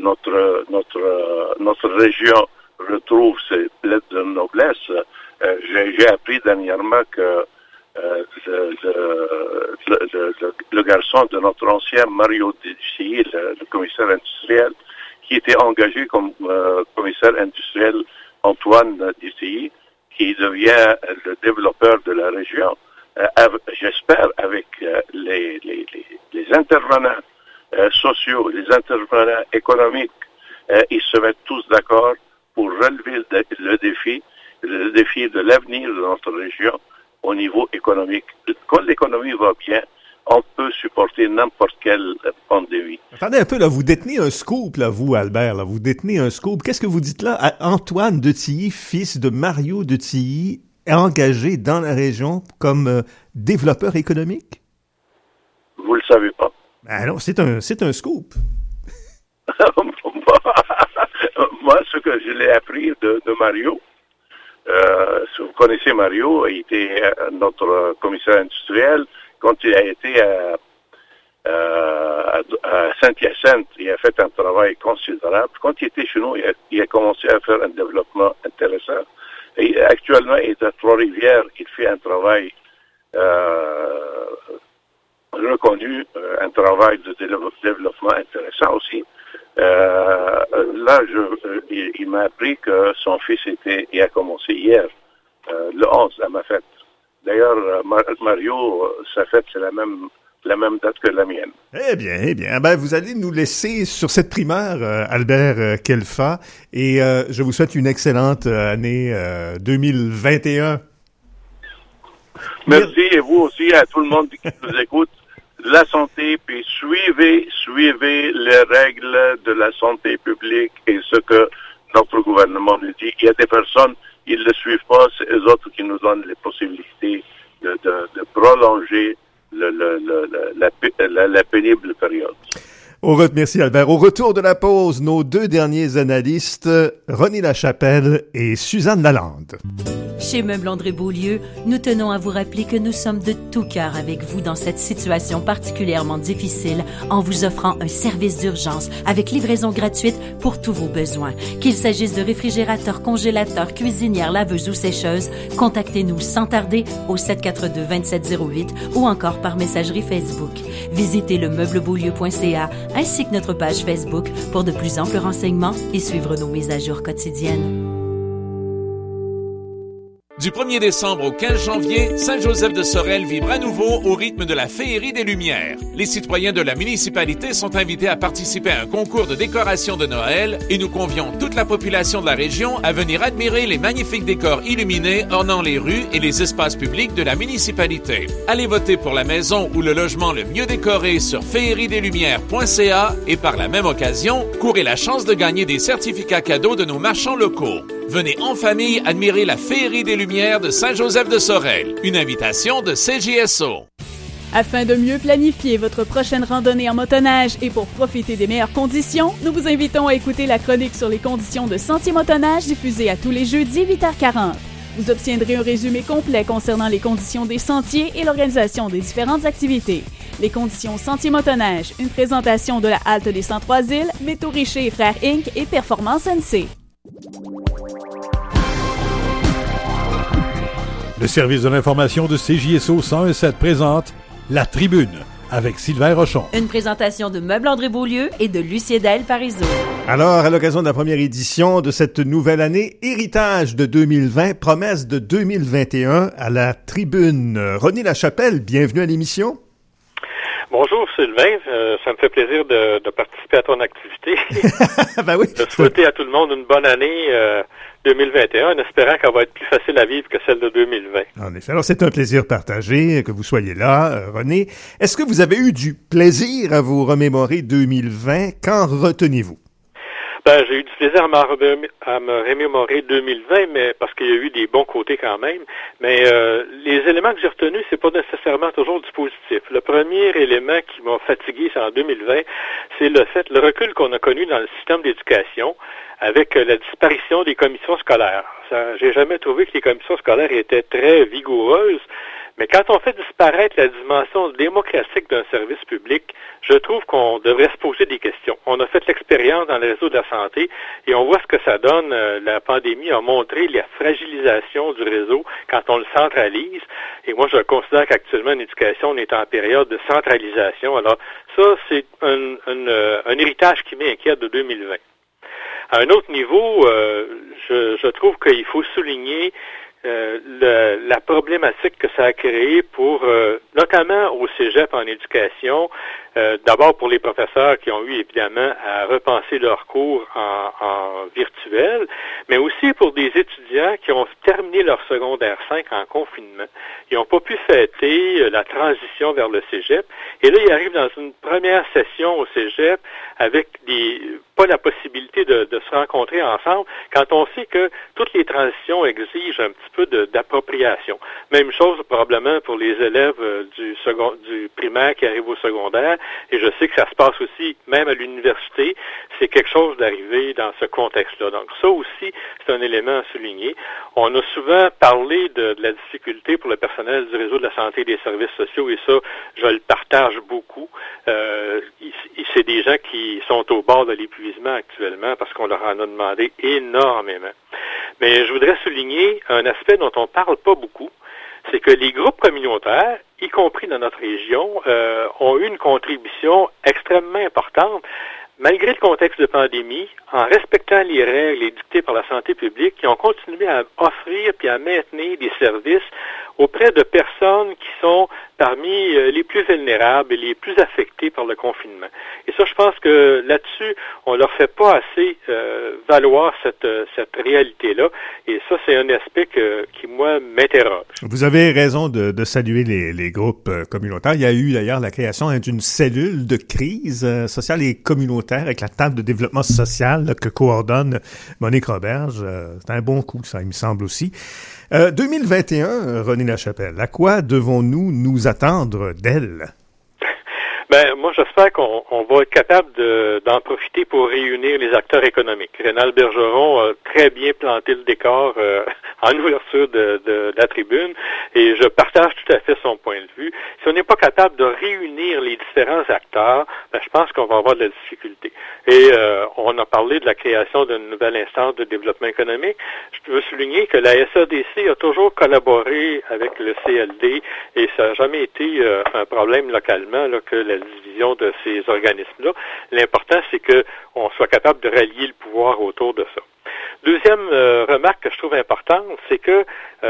notre région retrouve ses lettres de noblesse. J'ai appris dernièrement que le garçon de notre ancien Mario Dutilly, le commissaire industriel, qui était engagé comme commissaire industriel Antoine Dutilly, qui devient le développeur de la région, j'espère avec les intervenants sociaux, les intervenants économiques, ils se mettent tous d'accord pour relever le défi de l'avenir de notre région au niveau économique. Quand l'économie va bien, on peut supporter n'importe quelle pandémie. Attendez un peu, là, vous détenez un scoop, là, vous, Albert, là, vous détenez un scoop. Qu'est-ce que vous dites là à Antoine de Tilly, fils de Mario de Tilly, engagé dans la région comme développeur économique? Vous le savez pas. Ben non, c'est un scoop. Moi, ce que je l'ai appris de Mario, si vous connaissez Mario, il était notre commissaire industriel. Quand il a été à Saint-Hyacinthe, il a fait un travail considérable. Quand il était chez nous, il a commencé à faire un développement intéressant. Et actuellement, il est à Trois-Rivières. Il fait un travail reconnu, un travail de développement intéressant aussi. Là, il m'a appris que son fils il a commencé hier, le 11, à ma fête. D'ailleurs, Mario, sa fête, c'est la même date que la mienne. Eh bien. Ben, vous allez nous laisser sur cette primeur, Albert Kelfa, et je vous souhaite une excellente année 2021. Merci, et vous aussi, à tout le monde qui nous écoute. La santé, puis suivez les règles de la santé publique et ce que notre gouvernement nous dit. Il y a des personnes, ils ne le suivent pas, c'est eux autres qui nous donnent les possibilités de prolonger la pénible période. Merci Albert. Au retour de la pause, nos deux derniers analystes, René Lachapelle et Suzanne Lalande. Chez Meubles André Beaulieu, nous tenons à vous rappeler que nous sommes de tout cœur avec vous dans cette situation particulièrement difficile en vous offrant un service d'urgence avec livraison gratuite pour tous vos besoins. Qu'il s'agisse de réfrigérateurs, congélateurs, cuisinières, laveuses ou sécheuses, contactez-nous sans tarder au 742-2708 ou encore par messagerie Facebook. Visitez le meublebaulieu.ca ainsi que notre page Facebook pour de plus amples renseignements et suivre nos mises à jour quotidiennes. Du 1er décembre au 15 janvier, Saint-Joseph de Sorel vibre à nouveau au rythme de la Féerie des Lumières. Les citoyens de la municipalité sont invités à participer à un concours de décoration de Noël et nous convions toute la population de la région à venir admirer les magnifiques décors illuminés ornant les rues et les espaces publics de la municipalité. Allez voter pour la maison ou le logement le mieux décoré sur féeriedeslumières.ca et par la même occasion, courez la chance de gagner des certificats cadeaux de nos marchands locaux. Venez en famille admirer la Féerie des Lumières de Saint-Joseph de Sorel. Une invitation de CJSO. Afin de mieux planifier votre prochaine randonnée en motoneige et pour profiter des meilleures conditions, nous vous invitons à écouter la chronique sur les conditions de sentier motoneige diffusée à tous les jeudis 8h40. Vous obtiendrez un résumé complet concernant les conditions des sentiers et l'organisation des différentes activités. Les conditions sentier motoneige, une présentation de la halte des 103 îles, Métaux Richer et Frères Inc. et Performance NC. Le service de l'information de CJSO 101.7 présente La Tribune avec Sylvain Rochon. Une présentation de Meubles André Beaulieu et de Luciédel Parizeau. Alors, à l'occasion de la première édition de cette nouvelle année, héritage de 2020, promesse de 2021 à La Tribune. René Lachapelle, bienvenue à l'émission. Bonjour Sylvain, ça me fait plaisir de participer à ton activité. Ben oui. De souhaiter à tout le monde une bonne année 2021 en espérant qu'elle va être plus facile à vivre que celle de 2020. En effet. Alors, c'est un plaisir partagé que vous soyez là, René. Est-ce que vous avez eu du plaisir à vous remémorer 2020? Qu'en retenez-vous? J'ai eu du plaisir à me remémorer 2020, mais parce qu'il y a eu des bons côtés quand même. Mais les éléments que j'ai retenus, c'est pas nécessairement toujours du positif. Le premier élément qui m'a fatigué en 2020, c'est le recul qu'on a connu dans le système d'éducation avec la disparition des commissions scolaires. J'ai jamais trouvé que les commissions scolaires étaient très vigoureuses. Mais quand on fait disparaître la dimension démocratique d'un service public, je trouve qu'on devrait se poser des questions. On a fait l'expérience dans le réseau de la santé et on voit ce que ça donne. La pandémie a montré la fragilisation du réseau quand on le centralise. Et moi, je considère qu'actuellement, en éducation, on est en période de centralisation. Alors, ça, c'est un héritage qui m'inquiète de 2020. À un autre niveau, je trouve qu'il faut souligner la problématique que ça a créée pour, notamment au cégep en éducation, d'abord pour les professeurs qui ont eu évidemment à repenser leurs cours en virtuel, mais aussi pour des étudiants qui ont terminé leur secondaire 5 en confinement. Ils n'ont pas pu fêter la transition vers le cégep, et là ils arrivent dans une première session au cégep avec pas la possibilité de se rencontrer ensemble, quand on sait que toutes les transitions exigent un petit peu d'appropriation. Même chose probablement pour les élèves du primaire qui arrivent au secondaire, et je sais que ça se passe aussi, même à l'université, c'est quelque chose d'arriver dans ce contexte-là. Donc ça aussi, c'est un élément à souligner. On a souvent parlé de la difficulté pour le personnel du réseau de la santé et des services sociaux, et ça, je le partage beaucoup. C'est des gens qui sont au bord de l'épuisement actuellement parce qu'on leur en a demandé énormément. Mais je voudrais souligner un aspect dont on parle pas beaucoup, c'est que les groupes communautaires, y compris dans notre région, ont eu une contribution extrêmement importante. Malgré le contexte de pandémie, en respectant les règles édictées par la santé publique, ils ont continué à offrir puis à maintenir des services auprès de personnes qui sont parmi les plus vulnérables et les plus affectés par le confinement. Et ça, je pense que là-dessus, on leur fait pas assez valoir cette réalité-là. Et ça, c'est un aspect qui, moi, m'interroge. Vous avez raison de saluer les groupes communautaires. Il y a eu d'ailleurs la création d'une cellule de crise sociale et communautaire avec la table de développement social que coordonne Monique Roberge. C'est un bon coup, ça, il me semble aussi. 2021, René Lachapelle, à quoi devons-nous nous attendre d'elle? Ben, moi, j'espère qu'on va être capable d'en profiter pour réunir les acteurs économiques. Rénal Bergeron a très bien planté le décor en ouverture de la tribune, et je partage tout à fait son point de vue. Si on n'est pas capable de réunir les différents acteurs, ben, je pense qu'on va avoir de la difficulté. Et on a parlé de la création d'une nouvelle instance de développement économique. Je veux souligner que la SADC a toujours collaboré avec le CLD, et ça n'a jamais été un problème localement là, que la division de ces organismes-là. L'important, c'est qu'on soit capable de rallier le pouvoir autour de ça. Deuxième remarque que je trouve importante, c'est que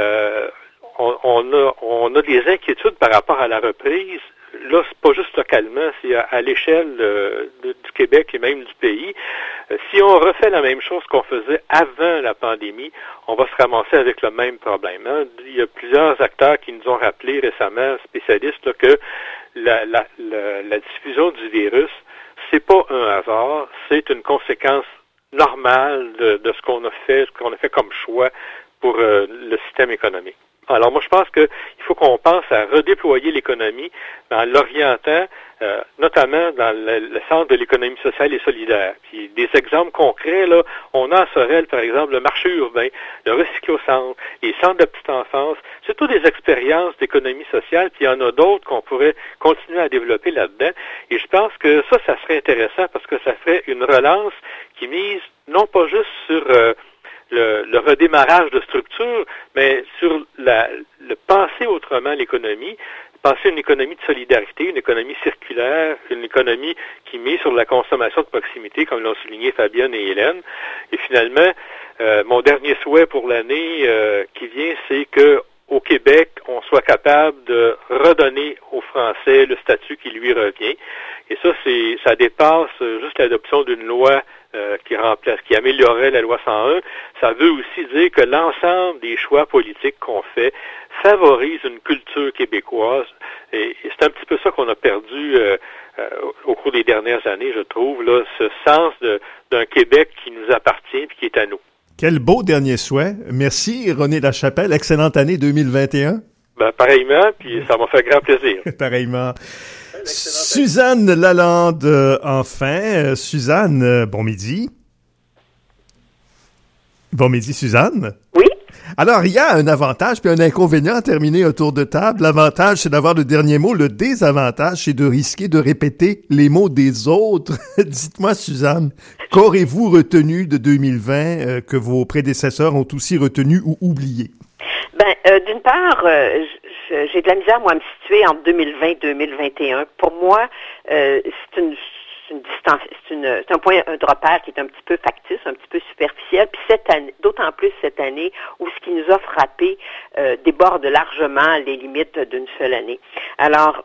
on a des inquiétudes par rapport à la reprise. Là, c'est pas juste localement, c'est à l'échelle du Québec et même du pays. Si on refait la même chose qu'on faisait avant la pandémie, on va se ramasser avec le même problème. Hein. Il y a plusieurs acteurs qui nous ont rappelé récemment, spécialistes, là, que la diffusion du virus, c'est pas un hasard, c'est une conséquence normale de ce qu'on a fait comme choix pour le système économique. Alors moi, je pense qu'il faut qu'on pense à redéployer l'économie en l'orientant notamment dans le centre de l'économie sociale et solidaire. Puis des exemples concrets, là, on a à Sorel, par exemple, le marché urbain, le recyclo-centre, les centres de petite enfance. C'est toutes des expériences d'économie sociale, puis il y en a d'autres qu'on pourrait continuer à développer là-dedans. Et je pense que ça serait intéressant parce que ça ferait une relance qui mise non pas juste sur le redémarrage de structure, mais sur le penser autrement l'économie, penser une économie de solidarité, une économie circulaire, une économie qui mise sur la consommation de proximité, comme l'ont souligné Fabienne et Hélène. Et finalement, mon dernier souhait pour l'année qui vient, c'est que au Québec, on soit capable de redonner aux Français le statut qui lui revient. Et ça dépasse juste l'adoption d'une loi qui améliorerait la loi 101. Ça veut aussi dire que l'ensemble des choix politiques qu'on fait favorise une culture québécoise. Et c'est un petit peu ça qu'on a perdu au cours des dernières années, je trouve, là, ce sens d'un Québec qui nous appartient et qui est à nous. Quel beau dernier souhait. Merci, René Lachapelle. Excellente année 2021. Ben, pareillement, puis ça m'a fait grand plaisir. Pareillement. Suzanne Lalande, enfin. Suzanne, bon midi. Bon midi, Suzanne. Oui. Alors, il y a un avantage puis un inconvénient à terminer autour de table. L'avantage, c'est d'avoir le dernier mot. Le désavantage, c'est de risquer de répéter les mots des autres. Dites-moi, Suzanne, qu'aurez-vous retenu de 2020 que vos prédécesseurs ont aussi retenu ou oublié? D'une part, j'ai de la misère, moi, à me situer entre 2020 et 2021. Pour moi, c'est c'est un point de repère qui est un petit peu factice, un petit peu superficiel. Puis cette année, d'autant plus cette année où ce qui nous a frappé déborde largement les limites d'une seule année. Alors,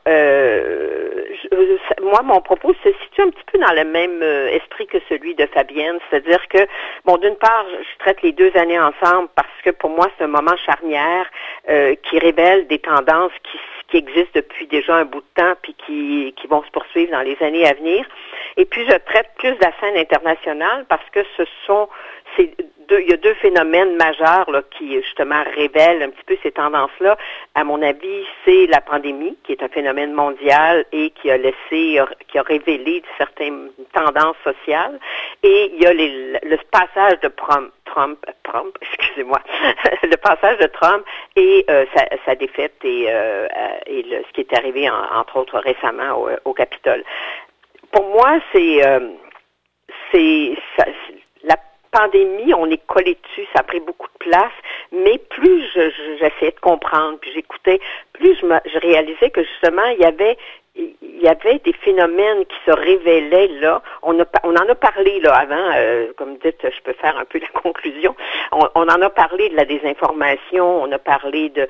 moi, mon propos se situe un petit peu dans le même esprit que celui de Fabienne, c'est-à-dire que, bon, d'une part, je traite les deux années ensemble parce que pour moi, c'est un moment charnière qui révèle des tendances qui existent depuis déjà un bout de temps puis qui vont se poursuivre dans les années à venir. Et puis, je traite plus de la scène internationale parce que il y a deux phénomènes majeurs là, qui, justement, révèlent un petit peu ces tendances-là. À mon avis, c'est la pandémie, qui est un phénomène mondial et qui a révélé certaines tendances sociales. Et il y a le passage de Trump, excusez-moi, le passage de Trump et sa défaite et ce qui est arrivé, entre autres, récemment au Capitole. Pour moi, la pandémie, on est collé dessus, ça a pris beaucoup de place, mais plus j'essayais de comprendre, puis j'écoutais, plus je réalisais que justement, il y avait des phénomènes qui se révélaient là. On en a parlé là avant, comme dites, je peux faire un peu la conclusion. On en a parlé de la désinformation, on a parlé de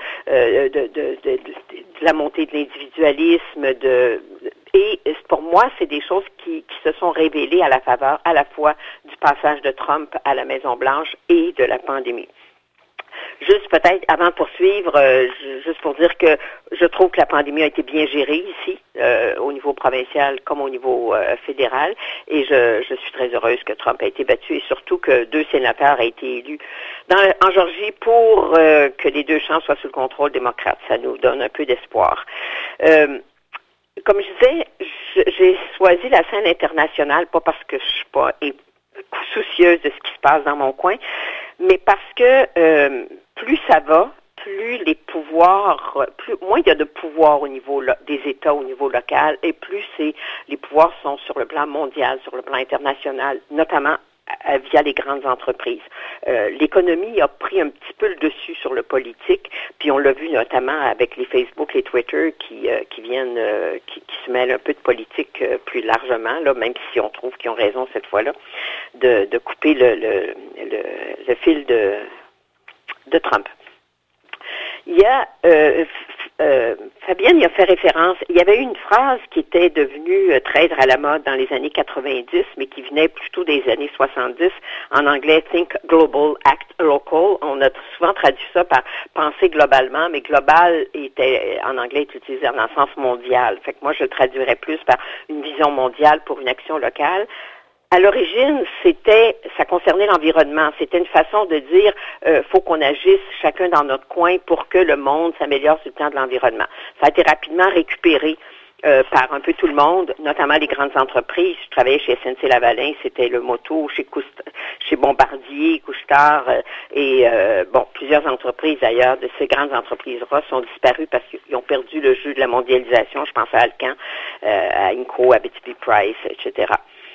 la montée de l'individualisme, et pour moi, c'est des choses qui se sont révélées à la faveur à la fois du passage de Trump à la Maison-Blanche et de la pandémie. Juste peut-être, avant de poursuivre, juste pour dire que je trouve que la pandémie a été bien gérée ici, au niveau provincial comme au niveau fédéral, et je suis très heureuse que Trump a été battu et surtout que 2 sénateurs aient été élus en Georgie pour que les 2 chambres soient sous le contrôle démocrate. Ça nous donne un peu d'espoir. Comme je disais, j'ai choisi la scène internationale, pas parce que je suis pas soucieuse de ce qui se passe dans mon coin, mais parce que plus ça va, plus les pouvoirs, moins il y a de pouvoir au niveau des États, au niveau local, et plus les pouvoirs sont sur le plan mondial, sur le plan international, notamment via les grandes entreprises. L'économie a pris un petit peu le dessus sur le politique, puis on l'a vu notamment avec les Facebook, les Twitter qui se mêlent un peu de politique plus largement, là, même si on trouve qu'ils ont raison cette fois-là, de couper le fil de Trump. Il y a Fabienne y a fait référence. Il y avait une phrase qui était devenue très à la mode dans les années 90, mais qui venait plutôt des années 70. En anglais, think global, act local. On a souvent traduit ça par penser globalement, mais global était en anglais est utilisé dans le sens mondial. Fait que moi, je le traduirais plus par une vision mondiale pour une action locale. À l'origine, ça concernait l'environnement. C'était une façon de dire, faut qu'on agisse chacun dans notre coin pour que le monde s'améliore sur le plan de l'environnement. Ça a été rapidement récupéré par un peu tout le monde, notamment les grandes entreprises. Je travaillais chez SNC-Lavalin, c'était le motto, chez Bombardier, Couche-Tard, et plusieurs entreprises d'ailleurs de ces grandes entreprises-là sont disparues parce qu'ils ont perdu le jeu de la mondialisation. Je pense à Alcan, à Inco, à BTP Price, etc.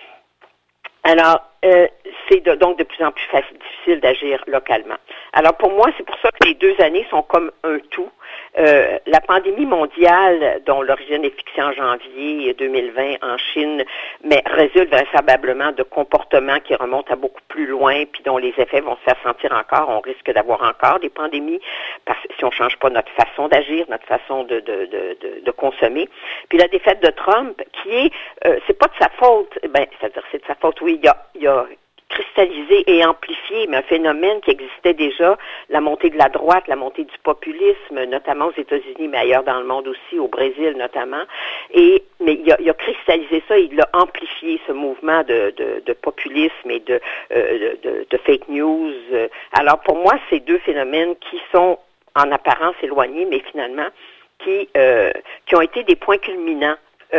Alors, c'est donc de plus en plus difficile d'agir localement. Alors, pour moi, c'est pour ça que les 2 années sont comme un tout. La pandémie mondiale, dont l'origine est fixée en janvier 2020 en Chine, mais résulte vraisemblablement de comportements qui remontent à beaucoup plus loin, puis dont les effets vont se faire sentir encore. On risque d'avoir encore des pandémies si on ne change pas notre façon d'agir, notre façon de consommer. Puis la défaite de Trump, qui est, c'est pas de sa faute, c'est-à-dire c'est de sa faute, oui, il y a cristallisé et amplifié, mais un phénomène qui existait déjà, la montée de la droite, la montée du populisme, notamment aux États-Unis, mais ailleurs dans le monde aussi, au Brésil notamment. Mais il a cristallisé ça, il a amplifié ce mouvement de populisme et de fake news. Alors pour moi, c'est 2 phénomènes qui sont en apparence éloignés, mais finalement qui ont été des points culminants.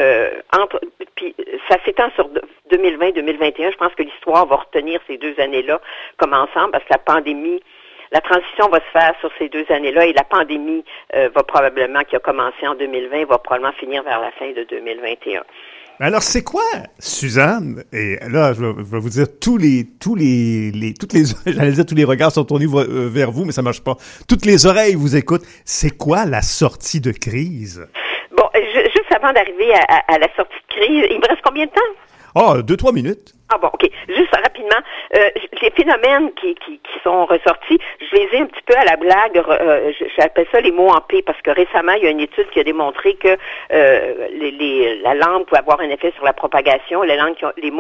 Puis ça s'étend sur 2020-2021. Je pense que l'histoire va retenir ces 2 années-là comme ensemble, parce que la transition va se faire sur ces 2 années-là, et la pandémie va probablement, qui a commencé en 2020, va probablement finir vers la fin de 2021. Alors, c'est quoi, Suzanne? Et là, je vais vous dire j'allais dire tous les regards sont tournés vers vous, mais ça marche pas. Toutes les oreilles vous écoutent. C'est quoi la sortie de crise? Bon, juste avant d'arriver à la sortie de crise, il me reste combien de temps? Ah, 2-3 minutes. Ah bon, OK. Juste rapidement, les phénomènes qui sont ressortis, je les ai un petit peu à la blague, j'appelle ça les mots en P, parce que récemment, il y a une étude qui a démontré que la langue peut avoir un effet sur la propagation, la langue qui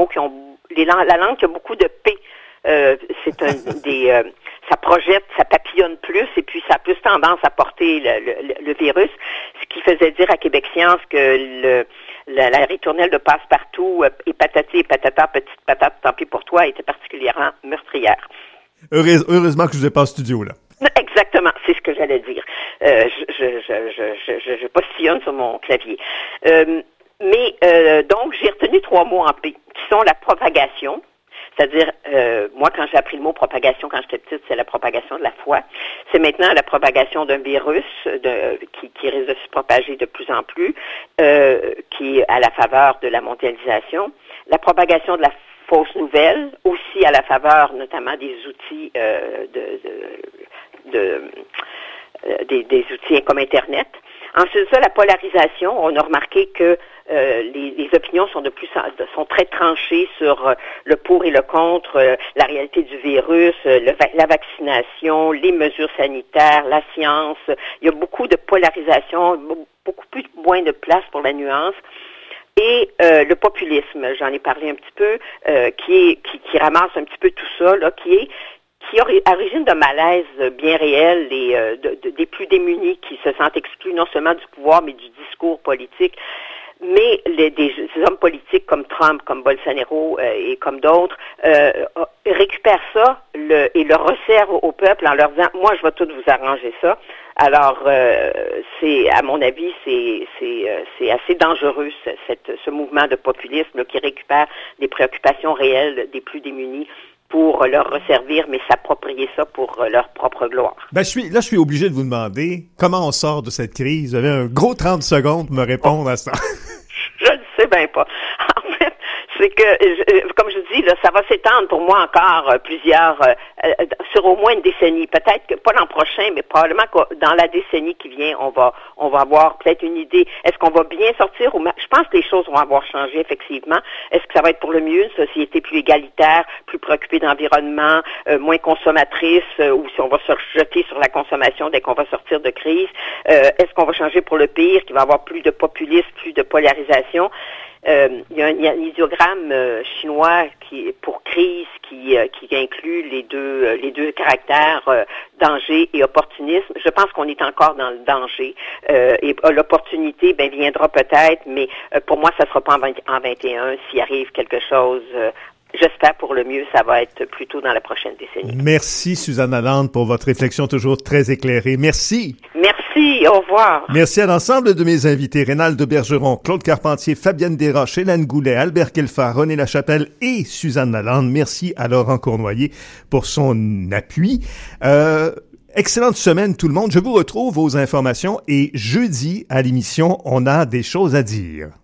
a beaucoup de P. C'est ça projette, ça papillonne plus, et puis ça a plus tendance à porter le virus, ce qui faisait dire à Québec Science que la ritournelle de passe-partout, et patati et patata, petite patate, tant pis pour toi, était particulièrement meurtrière. Heureusement que je vous ai pas en studio, là. Exactement, c'est ce que j'allais dire. Je postillonne sur mon clavier. Donc, j'ai retenu 3 mots en P, qui sont la propagation. C'est-à-dire, moi, quand j'ai appris le mot propagation, quand j'étais petite, c'est la propagation de la foi. C'est maintenant la propagation d'un virus qui risque de se propager de plus en plus, qui est à la faveur de la mondialisation. La propagation de la fausse nouvelle, aussi à la faveur notamment des outils des outils comme Internet. Ensuite, la polarisation. On a remarqué que les opinions sont très tranchées sur le pour et le contre, la réalité du virus, la vaccination, les mesures sanitaires, la science. Il y a beaucoup de polarisation, beaucoup moins de place pour la nuance. Et le populisme, j'en ai parlé un petit peu, qui ramasse un petit peu tout ça, là, qui est origine d'un malaise bien réel des plus démunis qui se sentent exclus non seulement du pouvoir, mais du discours politique. Mais des hommes politiques comme Trump, comme Bolsonaro et comme d'autres récupèrent ça et le resserrent au peuple en leur disant « Moi, je vais tout vous arranger ça ». Alors, à mon avis, c'est assez dangereux ce mouvement de populisme là, qui récupère des préoccupations réelles des plus démunis pour leur resservir, mais s'approprier ça pour leur propre gloire. Je suis obligé de vous demander comment on sort de cette crise. Vous avez un gros 30 secondes pour me répondre à ça. Je ne sais bien pas. En fait, c'est que, comme je dis, là, ça va s'étendre pour moi encore sur au moins une décennie. Peut-être que pas l'an prochain, mais probablement que dans la décennie qui vient, on va avoir peut-être une idée. Est-ce qu'on va bien sortir ou je pense que les choses vont avoir changé, effectivement. Est-ce que ça va être pour le mieux, une société plus égalitaire, plus préoccupée d'environnement, moins consommatrice, ou si on va se jeter sur la consommation dès qu'on va sortir de crise? Est-ce qu'on va changer pour le pire, qu'il va y avoir plus de populisme, plus de polarisation? Il y a un idiogramme chinois pour crise qui inclut les deux caractères danger et opportunisme. Je pense qu'on est encore dans le danger et l'opportunité viendra peut-être, mais pour moi ça sera pas en 21 s'il arrive quelque chose. J'espère pour le mieux, ça va être plutôt dans la prochaine décennie. Merci, Suzanne Lalande, pour votre réflexion toujours très éclairée. Merci. Merci, au revoir. Merci à l'ensemble de mes invités, Rénal de Bergeron, Claude Carpentier, Fabienne Desroches, Hélène Goulet, Albert Kelfard, René Lachapelle et Suzanne Lalande. Merci à Laurent Cournoyer pour son appui. Excellente semaine tout le monde. Je vous retrouve aux informations et jeudi à l'émission, on a des choses à dire.